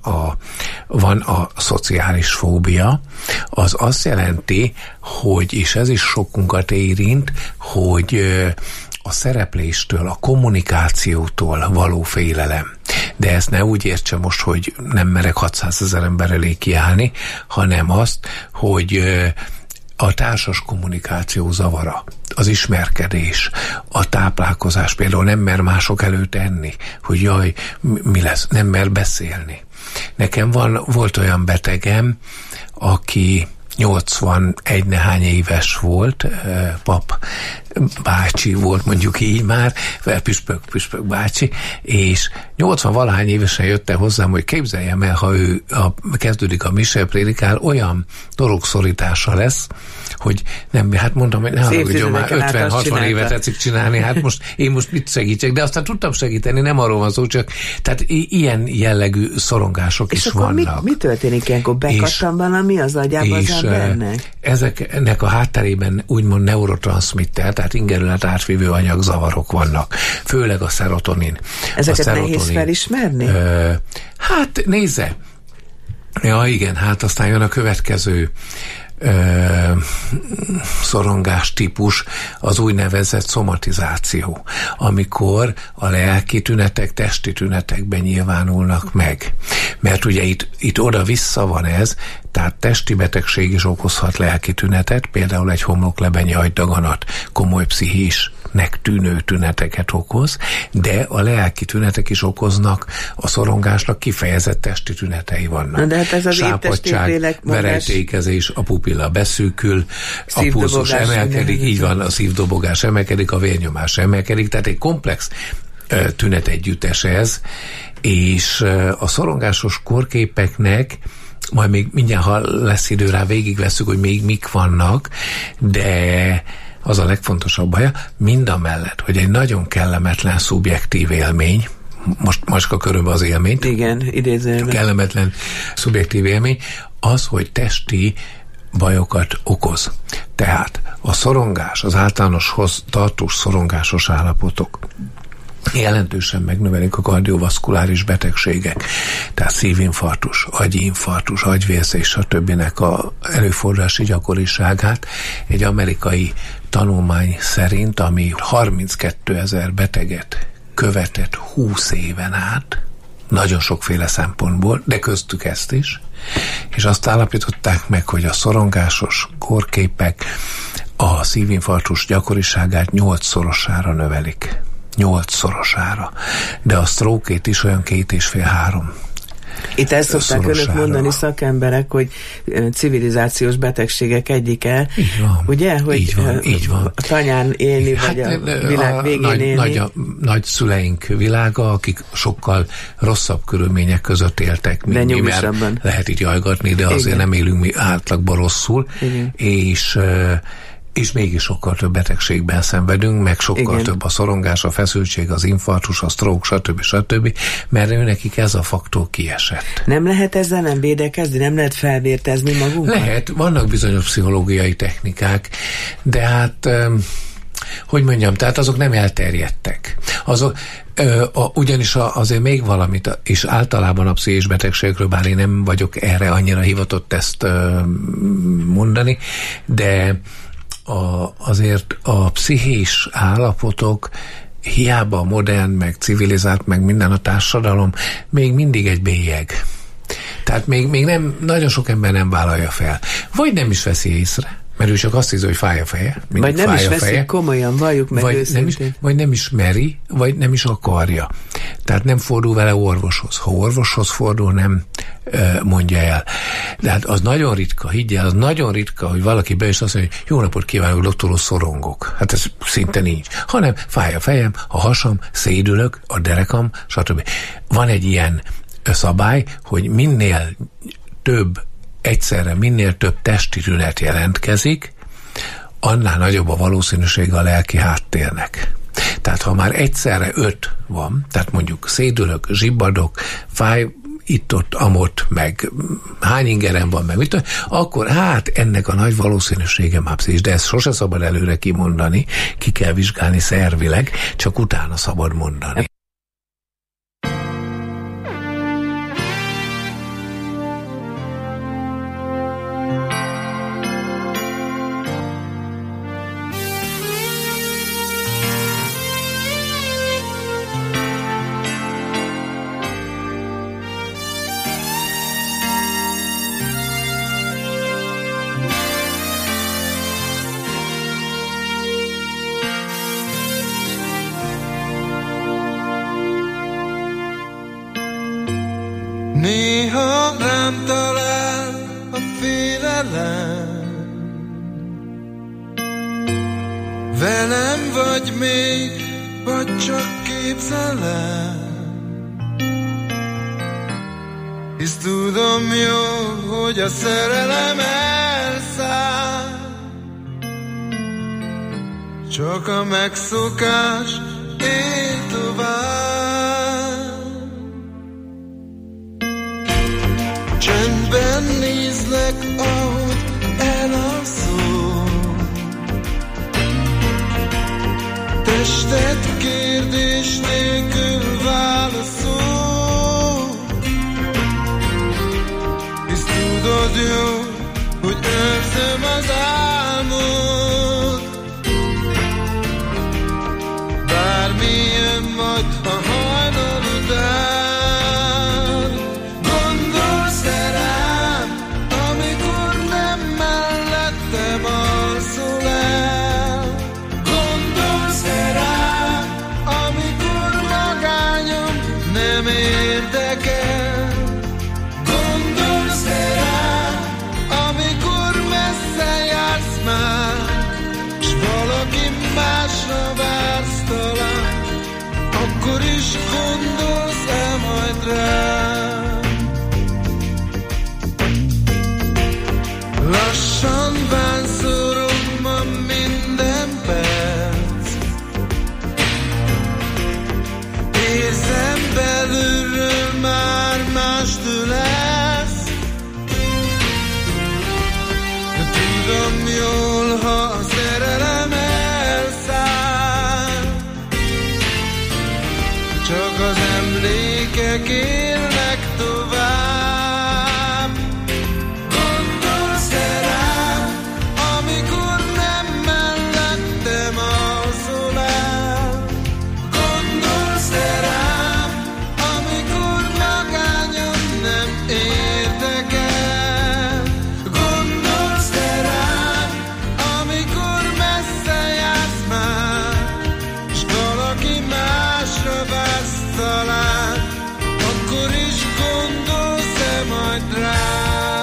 van a szociális fóbia, az azt jelenti, hogy, és ez is sokunkat érint, hogy a szerepléstől, a kommunikációtól való félelem. De ezt ne úgy értse most, hogy nem merek 600 000 ember elé kiállni, hanem azt, hogy a társas kommunikáció zavara, az ismerkedés, a táplálkozás, például nem mer mások előtt enni, hogy jaj, mi lesz, nem mer beszélni. Nekem volt olyan betegem, aki 81 nehány éves volt, pap bácsi volt, mondjuk így már, püspök bácsi, és 80-valahány évesen jött el hozzám, hogy képzeljem el, ha ő kezdődik a mise, prédikál, olyan torogszorítása lesz, hogy nem, hát mondtam, hogy ne haragudjon, már 50-60 évet tetszik csinálni, hát én most mit segítsek, de aztán tudtam segíteni, nem arról van szó, csak tehát ilyen jellegű szorongások is vannak. És akkor mi történik ilyenkor? Bekattan valami az agyába az embernek? Ennek a hátterében úgymond neurotranszmitter, tehát ingerület átvívő anyagzavarok vannak, főleg a szerotonin. Ezeket nehéz felismerni? Hát nézze, ja igen, hát aztán jön a következő szorongás típus, az úgynevezett szomatizáció, amikor a lelki tünetek testi tünetekben nyilvánulnak meg. Mert ugye itt oda-vissza van ez, tehát testi betegség is okozhat lelki tünetet, például egy homloklebenyi agydaganat komoly pszichésnek tűnő tüneteket okoz, de a lelki tünetek is okoznak, a szorongásnak kifejezett testi tünetei vannak. De hát ez az sápadtság, verejtékezés, a pupilla beszűkül, a pulzus emelkedik, így van, a szívdobogás emelkedik, a vérnyomás emelkedik, tehát egy komplex tünetegyüttes ez, és a szorongásos kórképeknek majd még mindjárt, ha lesz idő rá, végigvesszük, hogy még mik vannak, de az a legfontosabb baja, mindamellett, hogy egy nagyon kellemetlen szubjektív élmény, most macska körülbelül az élményt. Igen, idézőben. Kellemetlen szubjektív élmény, az, hogy testi bajokat okoz. Tehát a szorongás, az általános tartós szorongásos állapotok jelentősen megnövelik a kardiovaszkuláris betegségek, tehát szívinfarktus, agyinfarktus, agyvérzés, stb. A előfordulási gyakoriságát. Egy amerikai tanulmány szerint, ami 32 000 beteget követett 20 éven át, nagyon sokféle szempontból, de köztük ezt is, és azt állapították meg, hogy a szorongásos kórképek a szívinfarktus gyakoriságát 8-szorosára növelik. 8-szorosára. De a stroke-ét is olyan 2,5-3. Itt ezt szokták önök mondani szakemberek, hogy civilizációs betegségek egyike. Így van. Ugye? Hogy így van. A tanyán élni, vagy a világ végén élni. Nagy szüleink világa, akik sokkal rosszabb körülmények között éltek, mint mi, mert lehet így jajgatni, de azért nem élünk mi átlagban rosszul. Igen. És mégis sokkal több betegségben szenvedünk, meg sokkal több a szorongás, a feszültség, az infarktus, a stroke, stb., mert nekik ez a faktor kiesett. Nem lehet ezzel nem védekezni, nem lehet felvértezni magunkat? Lehet, vannak bizonyos pszichológiai technikák, de hát hogy mondjam, tehát azok nem elterjedtek. Ugyanis azért még valamit, és általában a pszichés betegségről, bár én nem vagyok erre annyira hivatott ezt mondani, de azért a pszichés állapotok hiába a modern, meg civilizált, meg minden a társadalom, még mindig egy bélyeg. Tehát még nem, nagyon sok ember nem vállalja fel. Vagy nem is veszi észre, mert ő csak azt hiszi, hogy fáj a feje. Vagy nem is veszi komolyan, valljuk meg őszintén. Vagy nem is meri, vagy nem is akarja. Tehát nem fordul vele orvoshoz. Ha orvoshoz fordul, nem mondja el. De hát az nagyon ritka, higgyel, az nagyon ritka, hogy valaki be is azt mondja, hogy jó napot kívánok, doktor, szorongok. Hát ez szinte nincs. Hanem fáj a fejem, a hasam, szédülök, a derekam, stb. Van egy ilyen szabály, hogy minél több testi tünet jelentkezik, annál nagyobb a valószínűsége a lelki háttérnek. Tehát ha már egyszerre 5 van, tehát mondjuk szédülök, zsibbadok, fáj, itt-ott, amott, meg hány ingerem van, meg mit, akkor hát ennek a nagy valószínűsége már pszichés, de ezt sose szabad előre kimondani, ki kell vizsgálni szervileg, csak utána szabad mondani. Néha rám talál a félelem, velem vagy még, vagy csak képzelem. Hisz tudom jó, hogy a szerelem elszáll, csak a megszokás él tovább. Csendben nézlek, ahogy elalszol, tested kérdés nélkül válaszol. Hisz tudod jó, hogy őrzöm az álmod, bármi jön majd a hajnal után. Gondolsz-e rám, amikor nem mellettem alszol el? Gondolsz-e rám, amikor magányom nem érdekel? Gondolsz-e rám, amikor messze jársz már, s valaki másra vársz talán, akkor is gondolsz-e majd rám? Lassan vánszorom ma minden perc, érzem belülről már mástől lesz. De tudom jól, ha a szerelem elszáll, csak az emlékek élnek tovább. Gondolsz-e rám, amikor nem mellettem alszol el? Gondolsz-e rám, amikor magányom nem érdekel? Gondolsz-e rám, amikor messze jársz már, s valaki másra vársz talán, akkor is gondolsz-e majd rám?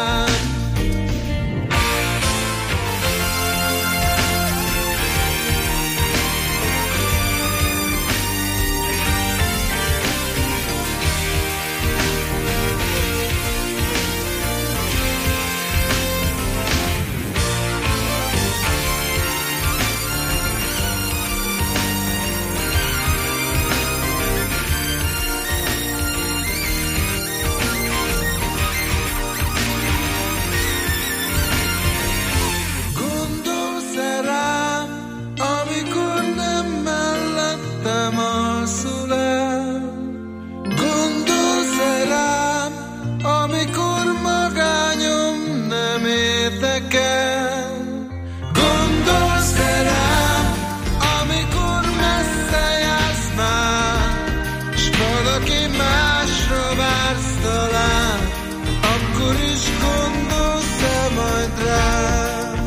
Gondolsz-e rám, amikor nem mellettem alszol el? Gondolsz-e rám, amikor magányom nem érdekel? Gondolsz-e rám, amikor messze jársz már, s valaki másra vársz talán, akkor is gondolsz-e majd rám?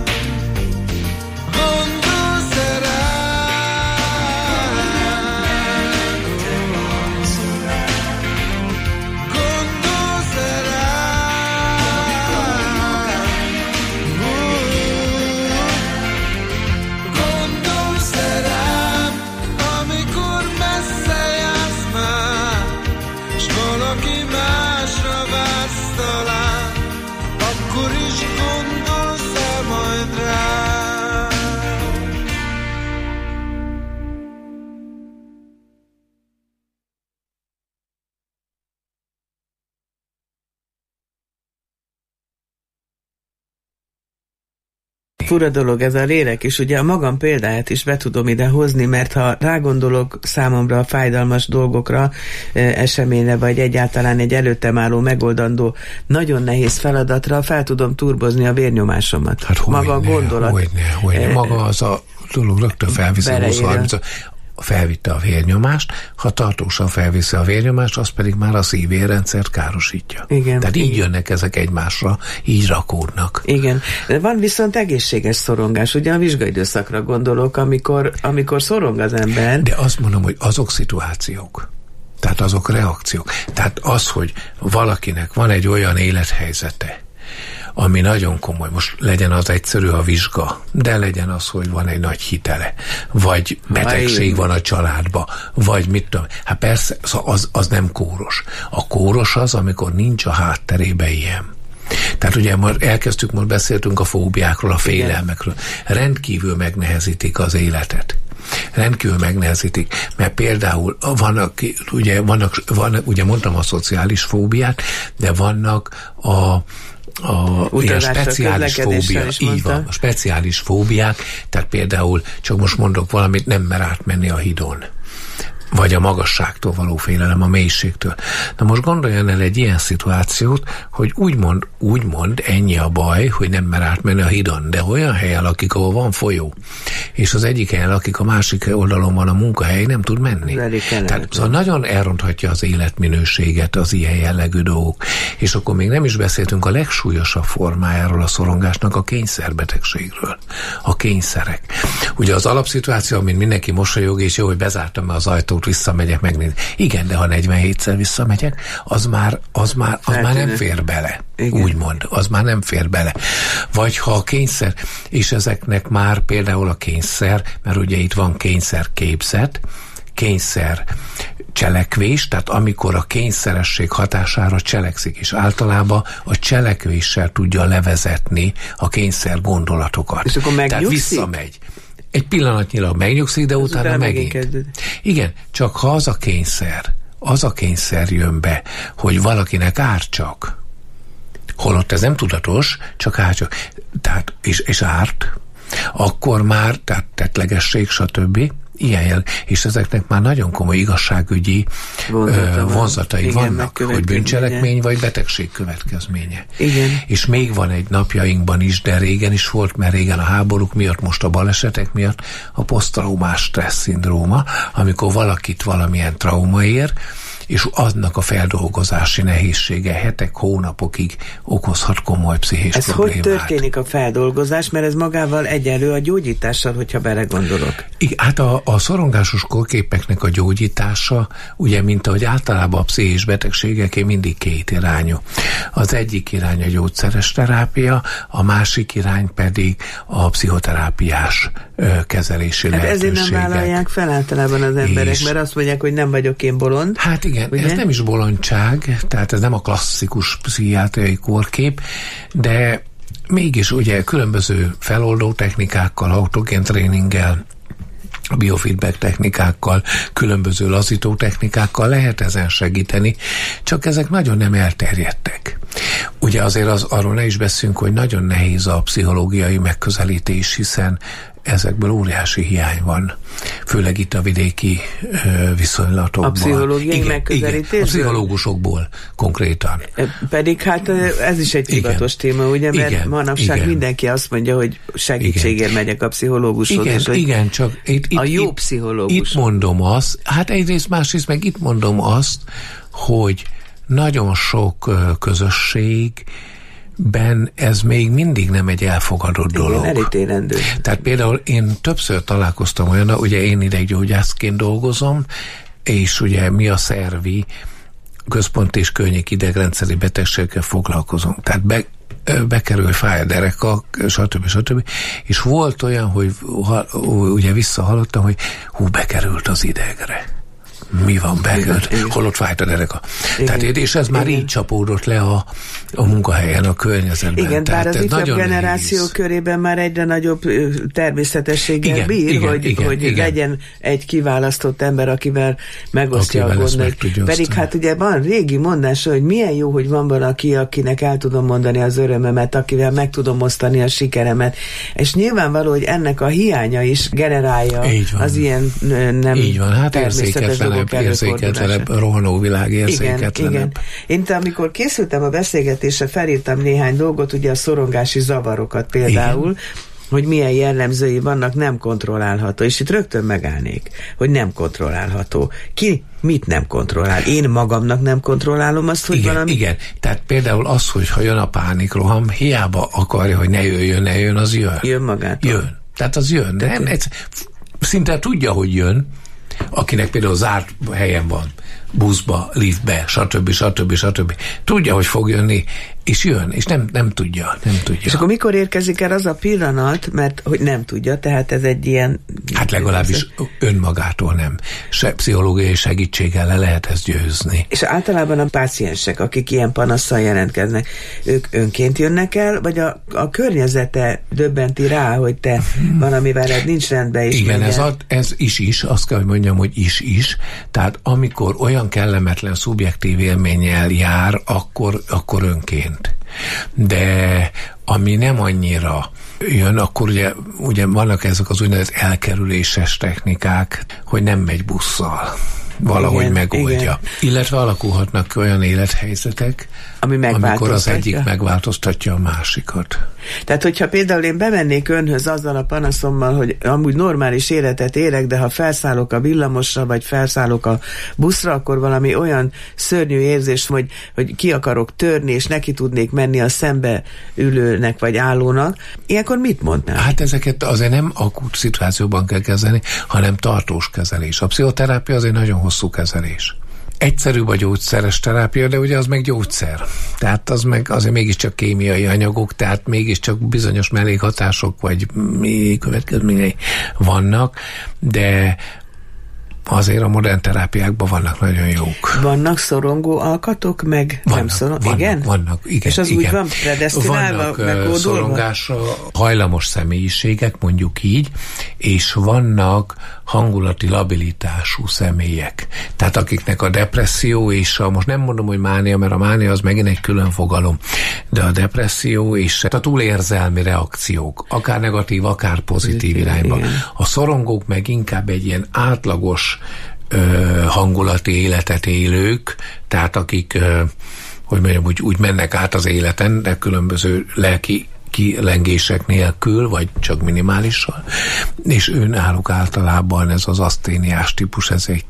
Gondolsz-e rám? Gondolsz-e rám? Gondolsz-e rám, amikor messze jársz már, s valaki másra vársz talán, akkor is gondolsz-e majd rám? Fura dolog ez a lélek is, ugye a magam példáját is be tudom ide hozni, mert ha rágondolok számomra a fájdalmas dolgokra, eseményre, vagy egyáltalán egy előttem álló megoldandó nagyon nehéz feladatra, fel tudom turbozni a vérnyomásomat. Hát maga a gondolat. Hogyne. Maga az a dolog rögtön felviszi 20-30, felvitte a vérnyomást, ha tartósan felviszi a vérnyomást, az pedig már a szívérrendszert károsítja. Igen, tehát így jönnek ezek egymásra, így rakódnak. Igen. De van viszont egészséges szorongás. Ugye a vizsgaidőszakra gondolok, amikor szorong az ember. De azt mondom, hogy azok szituációk, Tehát azok reakciók. Tehát az, hogy valakinek van egy olyan élethelyzete, ami nagyon komoly, most legyen az egyszerű a vizsga, de legyen az, hogy van egy nagy hitele, vagy betegség van a családba, vagy mit tudom. Hát persze, az nem kóros. A kóros az, amikor nincs a hátterébe ilyen. Tehát ugye most beszéltünk a fóbiákról, a félelmekről. Rendkívül megnehezítik az életet. Rendkívül megnehezítik, mert például ugye mondtam a szociális fóbiát, de vannak ilyen speciális fóbia, így van, a speciális fóbiák, tehát például, csak most mondok valamit, nem mer átmenni a hídon, vagy a magasságtól való félelem, a mélységtől. Na most gondoljon el egy ilyen szituációt, hogy úgymond ennyi a baj, hogy nem mer átmenni a hídon, de olyan helyen lakik, ahol van folyó, és az egyik helyen lakik, a másik oldalon van a munkahely, nem tud menni. Tehát szóval nagyon elronthatja az életminőséget az ilyen jellegű dolgok. És akkor még nem is beszéltünk a legsúlyosabb formájáról a szorongásnak, a kényszerbetegségről. A kényszerek. Ugye az alapszituáció, amint mindenki mosolyog, és jó, hogy bezártam az ajtót, visszamegyek megnézni. Igen, de ha 47-szer visszamegyek, az már nem fér bele. Igen. Úgymond, az már nem fér bele. Vagy ha a kényszer, és ezeknek már például a kényszer, mert ugye itt van kényszerképzet, kényszer cselekvés, tehát amikor a kényszeresség hatására cselekszik, és általában a cselekvéssel tudja levezetni a kényszer gondolatokat. És akkor tehát visszamegy. Egy pillanatnyilag megnyugszik, de utána megint. Igen, csak ha az a kényszer jön be, hogy valakinek ártsak, holott ez nem tudatos, csak ártsak, tehát, és árt, akkor már, tehát tettlegesség, stb., ilyen és ezeknek már nagyon komoly igazságügyi vonzatai vannak, hogy bűncselekmény vagy betegség következménye. Igen. És még van egy napjainkban is, de régen is volt, mert régen a háborúk miatt, most a balesetek miatt a posztraumás stressz szindróma, amikor valakit valamilyen trauma ér, és annak a feldolgozási nehézsége hetek, hónapokig okozhat komoly pszichés problémát. Ez hogy történik a feldolgozás, mert ez magával egyenlő a gyógyítással, hogyha belegondolok? Hát a szorongásos kórképeknek a gyógyítása, ugye, mint ahogy általában a pszichés betegségeké mindig két irányú. Az egyik irány a gyógyszeres terápia, a másik irány pedig a pszichoterápiás kezelési lehetőségek. Ezért nem vállalják fel általában az emberek, mert azt mondják, hogy nem vagyok én bolond. Hát igen, ugye? Ez nem is bolondság, tehát ez nem a klasszikus pszichiátriai kórkép, de mégis ugye különböző feloldó technikákkal, autogén tréninggel, biofeedback technikákkal, különböző lazító technikákkal lehet ezen segíteni, csak ezek nagyon nem elterjedtek. Ugye azért arról ne is beszélünk, hogy nagyon nehéz a pszichológiai megközelítés, hiszen ezekből óriási hiány van, főleg itt a vidéki viszonylatokban. A pszichológiai megközelítésből? Igen, a pszichológusokból konkrétan. Pedig hát ez is egy tudatos téma, ugye, mert manapság mindenki azt mondja, hogy segítségért megyek a pszichológushoz. Igen, csak a jó pszichológus. Itt mondom azt, hát egyrészt, másrészt meg itt mondom azt, hogy nagyon sok közösségben ez még mindig nem egy elfogadott dolog. Igen, elítélendő. Tehát például én többször találkoztam olyan, ugye én ideggyógyászként dolgozom, és ugye mi a szervi központ és környék idegrendszeri betegségekkel foglalkozunk. Tehát bekerül fáj a dereka, stb. És volt olyan, hogy ugye visszahallottam, hogy bekerült az idegre. Mi van bekerült? Holott fájt a dereka. Tehát, és ez már így csapódott le a munkahelyen, a környezetben. Igen, bár az ifjabb generáció körében már egyre nagyobb természetességgel bír, hogy legyen egy kiválasztott ember, akivel megosztja a gondot. Pedig hát ugye van régi mondás, hogy milyen jó, hogy van valaki, akinek el tudom mondani az örömömet, akivel meg tudom osztani a sikeremet. És nyilvánvaló, hogy ennek a hiánya is generálja az ilyen nem természetes dolgok érzéketlenebb, rohanó világ érzéketlenebb. Igen. Én amikor készültem a beszélgetésre, felírtam néhány dolgot, ugye a szorongási zavarokat például, hogy milyen jellemzői vannak, nem kontrollálható. És itt rögtön megállnék, hogy nem kontrollálható. Ki mit nem kontrollál? Én magamnak nem kontrollálom azt, hogy valami... Igen, tehát például az, hogy ha jön a pánikroham, hiába akarja, hogy ne jön, az jön. Jön magától. Jön. Tehát az jön. Szinte tudja, hogy jön, akinek például zárt helyen van, buszba, liftbe, stb. Tudja, hogy fog jönni, és jön, és nem tudja. És akkor mikor érkezik el az a pillanat, mert hogy nem tudja, tehát ez egy ilyen... Hát legalábbis önmagától nem. Pszichológiai segítséggel le lehet ezt győzni. És általában a páciensek, akik ilyen panasszal jelentkeznek, ők önként jönnek el, vagy a környezete döbbenti rá, hogy te valamivel nincs rendben is? Igen, ez is, azt kell, hogy mondjam, hogy is. Tehát amikor olyan kellemetlen szubjektív élménnyel jár, akkor önként. De ami nem annyira jön, akkor ugye vannak ezek az úgynevezett elkerüléses technikák, hogy nem megy busszal. Valahogy megoldja. Igen. Illetve alakulhatnak olyan élethelyzetek, amikor az egyik megváltoztatja a másikat. Tehát, hogyha például én bemennék önhöz azzal a panaszommal, hogy amúgy normális életet élek, de ha felszállok a villamosra, vagy felszállok a buszra, akkor valami olyan szörnyű érzés, hogy ki akarok törni, és neki tudnék menni a szembe ülőnek, vagy állónak. Ilyenkor mit mondnál? Hát ezeket azért nem akut szituációban kell kezelni, hanem tartós kezelés. A pszichoterápia azért nagyon hosszú kezelés. Egyszerűbb a gyógyszeres terápia, de ugye az meg gyógyszer. Tehát az meg azért mégiscsak kémiai anyagok, tehát mégiscsak bizonyos mellékhatások vagy következményei vannak, de azért a modern terápiákban vannak nagyon jók. Vannak szorongó alkatok, meg nem szorongó? Igen? Vannak, igen. És az igen. úgy van predesztinálva, vannak szorongásra hajlamos személyiségek, mondjuk így, és vannak hangulati labilitású személyek. Tehát akiknek a depresszió és most nem mondom, hogy mánia, mert a mánia az megint egy külön fogalom, de a depresszió és a túlérzelmi reakciók, akár negatív, akár pozitív irányba. Igen. A szorongók meg inkább egy ilyen átlagos hangulati életet élők, tehát akik, hogy mondjam, úgy mennek át az életen, de különböző lelki kilengések nélkül, vagy csak minimálisan, és önállók általában ez az aszténiás típus,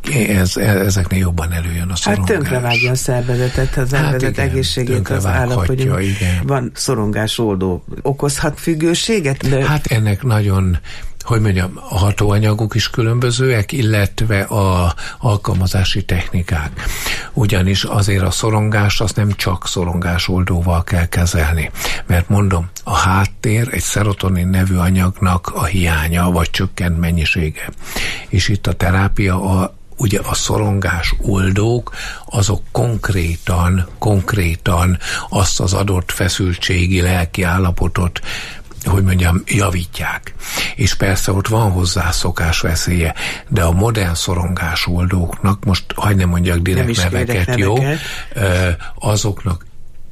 ezeknél jobban előjön a szorongás. Hát tönkrevágja a szervezetet, az szervezet egészségét, az állapot, van szorongásoldó. Okozhat függőséget? De... Hát ennek nagyon, hogy mondjam, a hatóanyagok is különbözőek, illetve a alkalmazási technikák. Ugyanis azért a szorongást azt nem csak szorongásoldóval kell kezelni. Mert mondom, a háttér egy szerotonin nevű anyagnak a hiánya, vagy csökkent mennyisége. És itt a terápia, ugye a szorongás oldók, azok konkrétan azt az adott feszültségi lelki állapotot, hogy mondjam, javítják. És persze ott van hozzászokás veszélye, de a modern szorongásoldóknak, most hadd ne mondjak direkt neveket, jó? Azoknak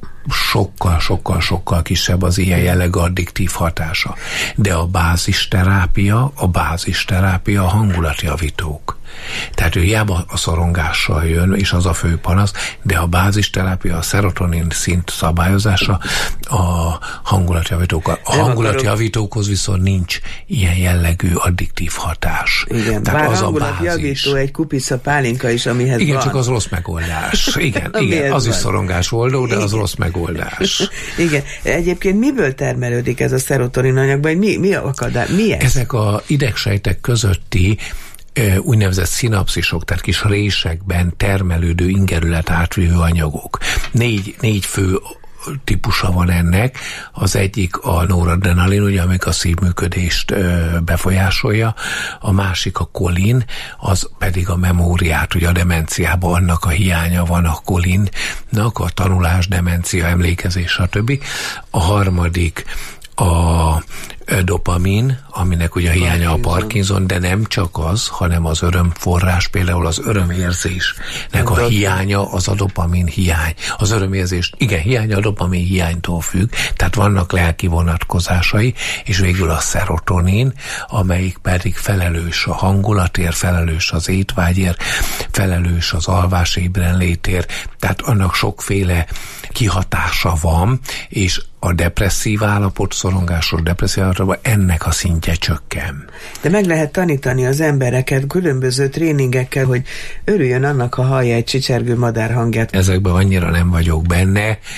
sokkal kisebb az ilyen jellegű addiktív hatása. De a bázisterápia a hangulatjavítók. Tehát ő hiába a szorongással jön, és az a fő panasz, de a bázisterápia, a szerotonin szint szabályozása a hangulatjavítókkal. A hangulatjavítókhoz viszont nincs ilyen jellegű addiktív hatás. Igen, tehát bár az hangulatjavító egy kupica pálinka is, amihez igen, van. Csak az rossz megoldás. Igen, az is szorongásoldó, de az rossz megoldás. Igen. Egyébként miből termelődik ez a szerotonin anyagban? Mi akadály? Mi ez? Ezek a idegsejtek közötti úgynevezett szinapszisok, tehát kis résekben termelődő ingerület átvívő anyagok. Négy fő típusa van ennek. Az egyik a noradrenalin, ugye, amik a szívműködést befolyásolja, a másik a kolin, az pedig a memóriát, ugye a demenciában annak a hiánya van a kolinnak, a tanulás, demencia, emlékezés, stb. A harmadik a dopamin, aminek ugye a hiánya a Parkinson, de nem csak az, hanem az örömforrás, például az örömérzésnek a hiánya, az a dopamin hiány. Az örömérzés, igen, hiánya a dopamin hiánytól függ, tehát vannak lelki vonatkozásai, és végül a szerotonin, amelyik pedig felelős a hangulatért, felelős az étvágyért, felelős az alvás ébrenlétért, tehát annak sokféle kihatása van, és a depresszív állapot, szorongásos depresszív állapotban ennek a szintje csökken. De meg lehet tanítani az embereket különböző tréningekkel, hogy örüljön annak, ha hallja egy csicsergő madár hangját. Ezekben annyira nem vagyok benne.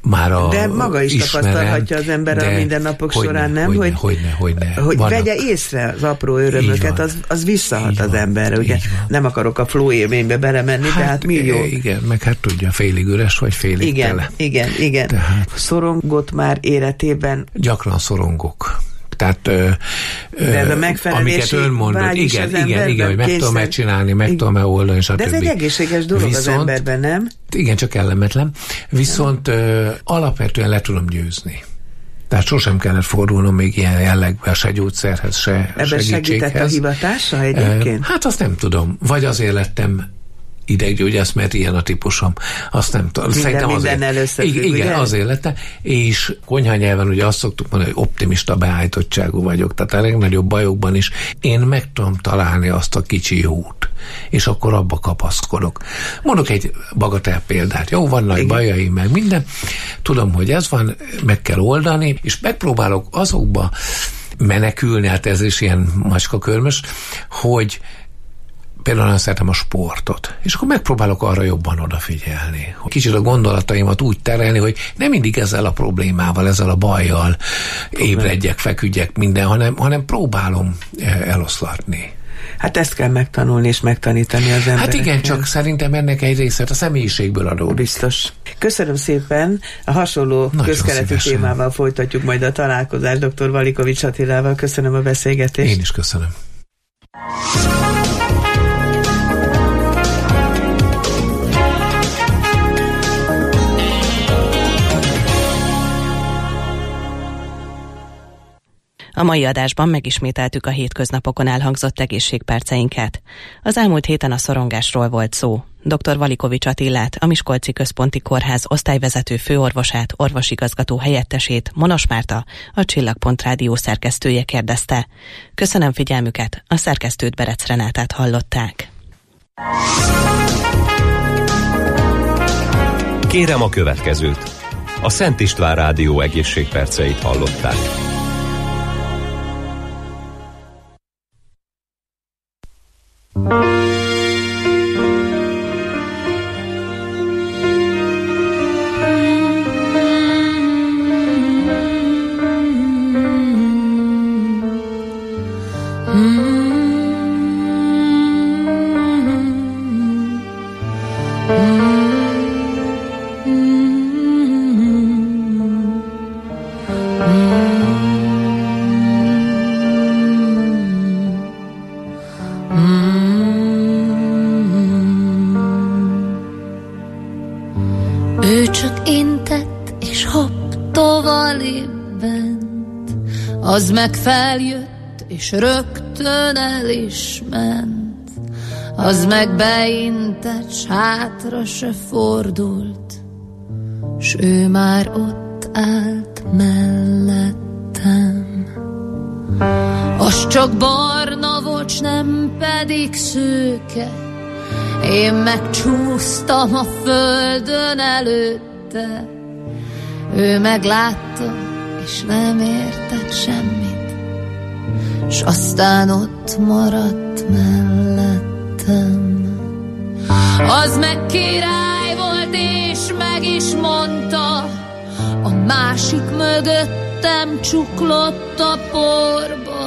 már de maga is tapasztalhatja az ember a mindennapok során, nem? Hogy vegye észre az apró örömöket, az visszahat az emberre. Ugye nem akarok a flow élménybe belemenni, tehát millió. Igen, meg hát tudja, félig üres, vagy félig tele. Igen. Tehát szorongott már életében? Gyakran szorongok. Tehát, de ez a megfelelési amiket ön mondott, igen, hogy meg tudom csinálni, meg tudom oldani, stb. De ez egy egészséges dolog az emberben, nem? Igen, csak kellemetlen. Viszont alapvetően le tudom győzni. Tehát sosem kellett fordulnom még ilyen jellegben, se gyógyszerhez, se ebben segítséghez. Segített a hivatása egyébként? Hát azt nem tudom. Vagy azért lettem ideggyógyász, mert ilyen a típusom. Azt nem tudom. Minden összefügg, igen, azért lettem. És konyhanyelven ugye azt szoktuk mondani, hogy optimista beállítottságú vagyok. Tehát a legnagyobb bajokban is én meg tudom találni azt a kicsi jót. És akkor abba kapaszkodok. Mondok egy bagatel példát. Jó, van nagy bajaim, meg minden. Tudom, hogy ez van, meg kell oldani, és megpróbálok azokba menekülni, hát ez is ilyen macskakörmös, hogy például nagyon szeretem a sportot, és akkor megpróbálok arra jobban odafigyelni. Kicsit a gondolataimat úgy terelni, hogy nem mindig ezzel a problémával, ezzel a bajjal ébredjek, feküdjek minden, hanem próbálom eloszlatni. Hát ezt kell megtanulni és megtanítani az emberekkel. Hát igen, csak szerintem ennek egy részét a személyiségből adódik. Biztos. Köszönöm szépen. A hasonló közkeletű témával folytatjuk majd a találkozást dr. Valikovics Attilával. Köszönöm a beszélgetést. Én is köszönöm. A mai adásban megismételtük a hétköznapokon elhangzott egészségperceinket. Az elmúlt héten a szorongásról volt szó. Dr. Valikovics Attillát, a Miskolci Központi Kórház osztályvezető főorvosát, orvosigazgató helyettesét, Monos Márta, a Csillagpont Rádió szerkesztője kérdezte. Köszönöm figyelmüket, a szerkesztőt, Berec Renátát hallották. Kérem a következőt. A Szent István Rádió egészségperceit hallották. Ő csak intett, és hopp, tovább bent. Az meg feljött, és rögtön el is ment. Az meg beintett, s hátra se fordult, s ő már ott állt mellettem. Az csak barna volt, s nem pedig szőke. Én megcsúsztam a földön előtte. Ő meglátta, és nem értett semmit, s aztán ott maradt mellettem. Az meg király volt, és meg is mondta, a másik mögöttem csuklott a porba.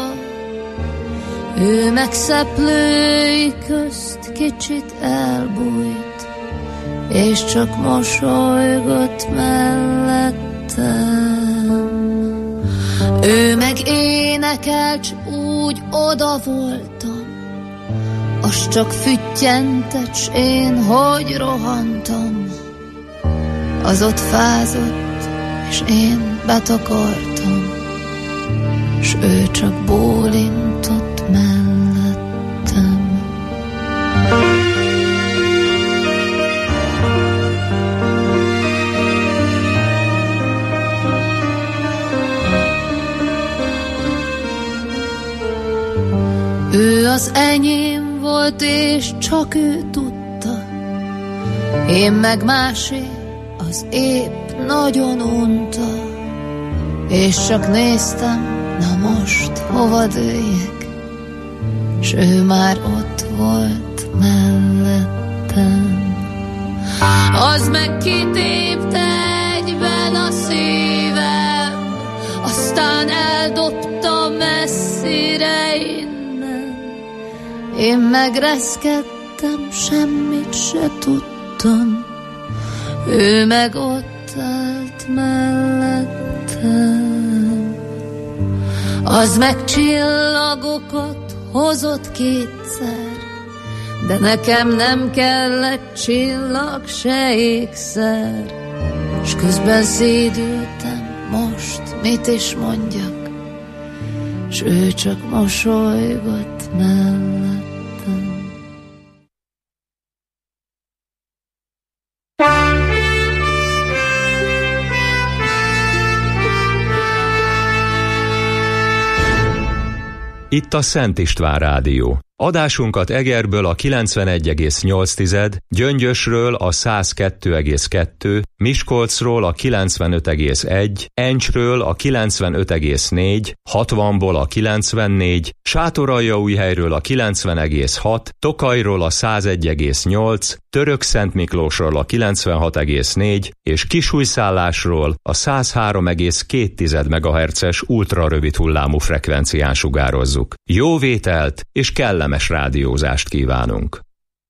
Ő meg szeplői közt kicsit elbújt, és csak mosolygott mellettem. Ő meg énekelt, s úgy oda voltam, az csak füttyentett, s én hogy rohantam. Az ott fázott, és én betakartam, s ő csak bólintott mellettem. Ő az enyém volt, és csak ő tudta, én meg másé, az épp nagyon unta, és csak néztem, na most hova dőljek, s ő már ott volt mellettem. Az meg kitépte egyben Én megreszkedtem, semmit se tudtam, ő meg ott állt mellettem. Az meg csillagokat hozott kétszer, de nekem nem kellett csillag se ékszer. S közben szédültem, most mit is mondjak, s ő csak mosolygott mellettem. Itt a Szent István Rádió. Adásunkat Egerből a 91,8, Gyöngyösről a 102,2, Miskolcról a 95,1, Encsről a 95,4, 60-ból a 94, Sátoraljaújhelyről a 90,6, Tokajról a 101,8, Törökszentmiklósról a 96,4 és Kisújszállásról a 103,2 MHz-es ultrarövid hullámú frekvencián sugározzuk. Jó vételt és kellemes rádiózást kívánunk!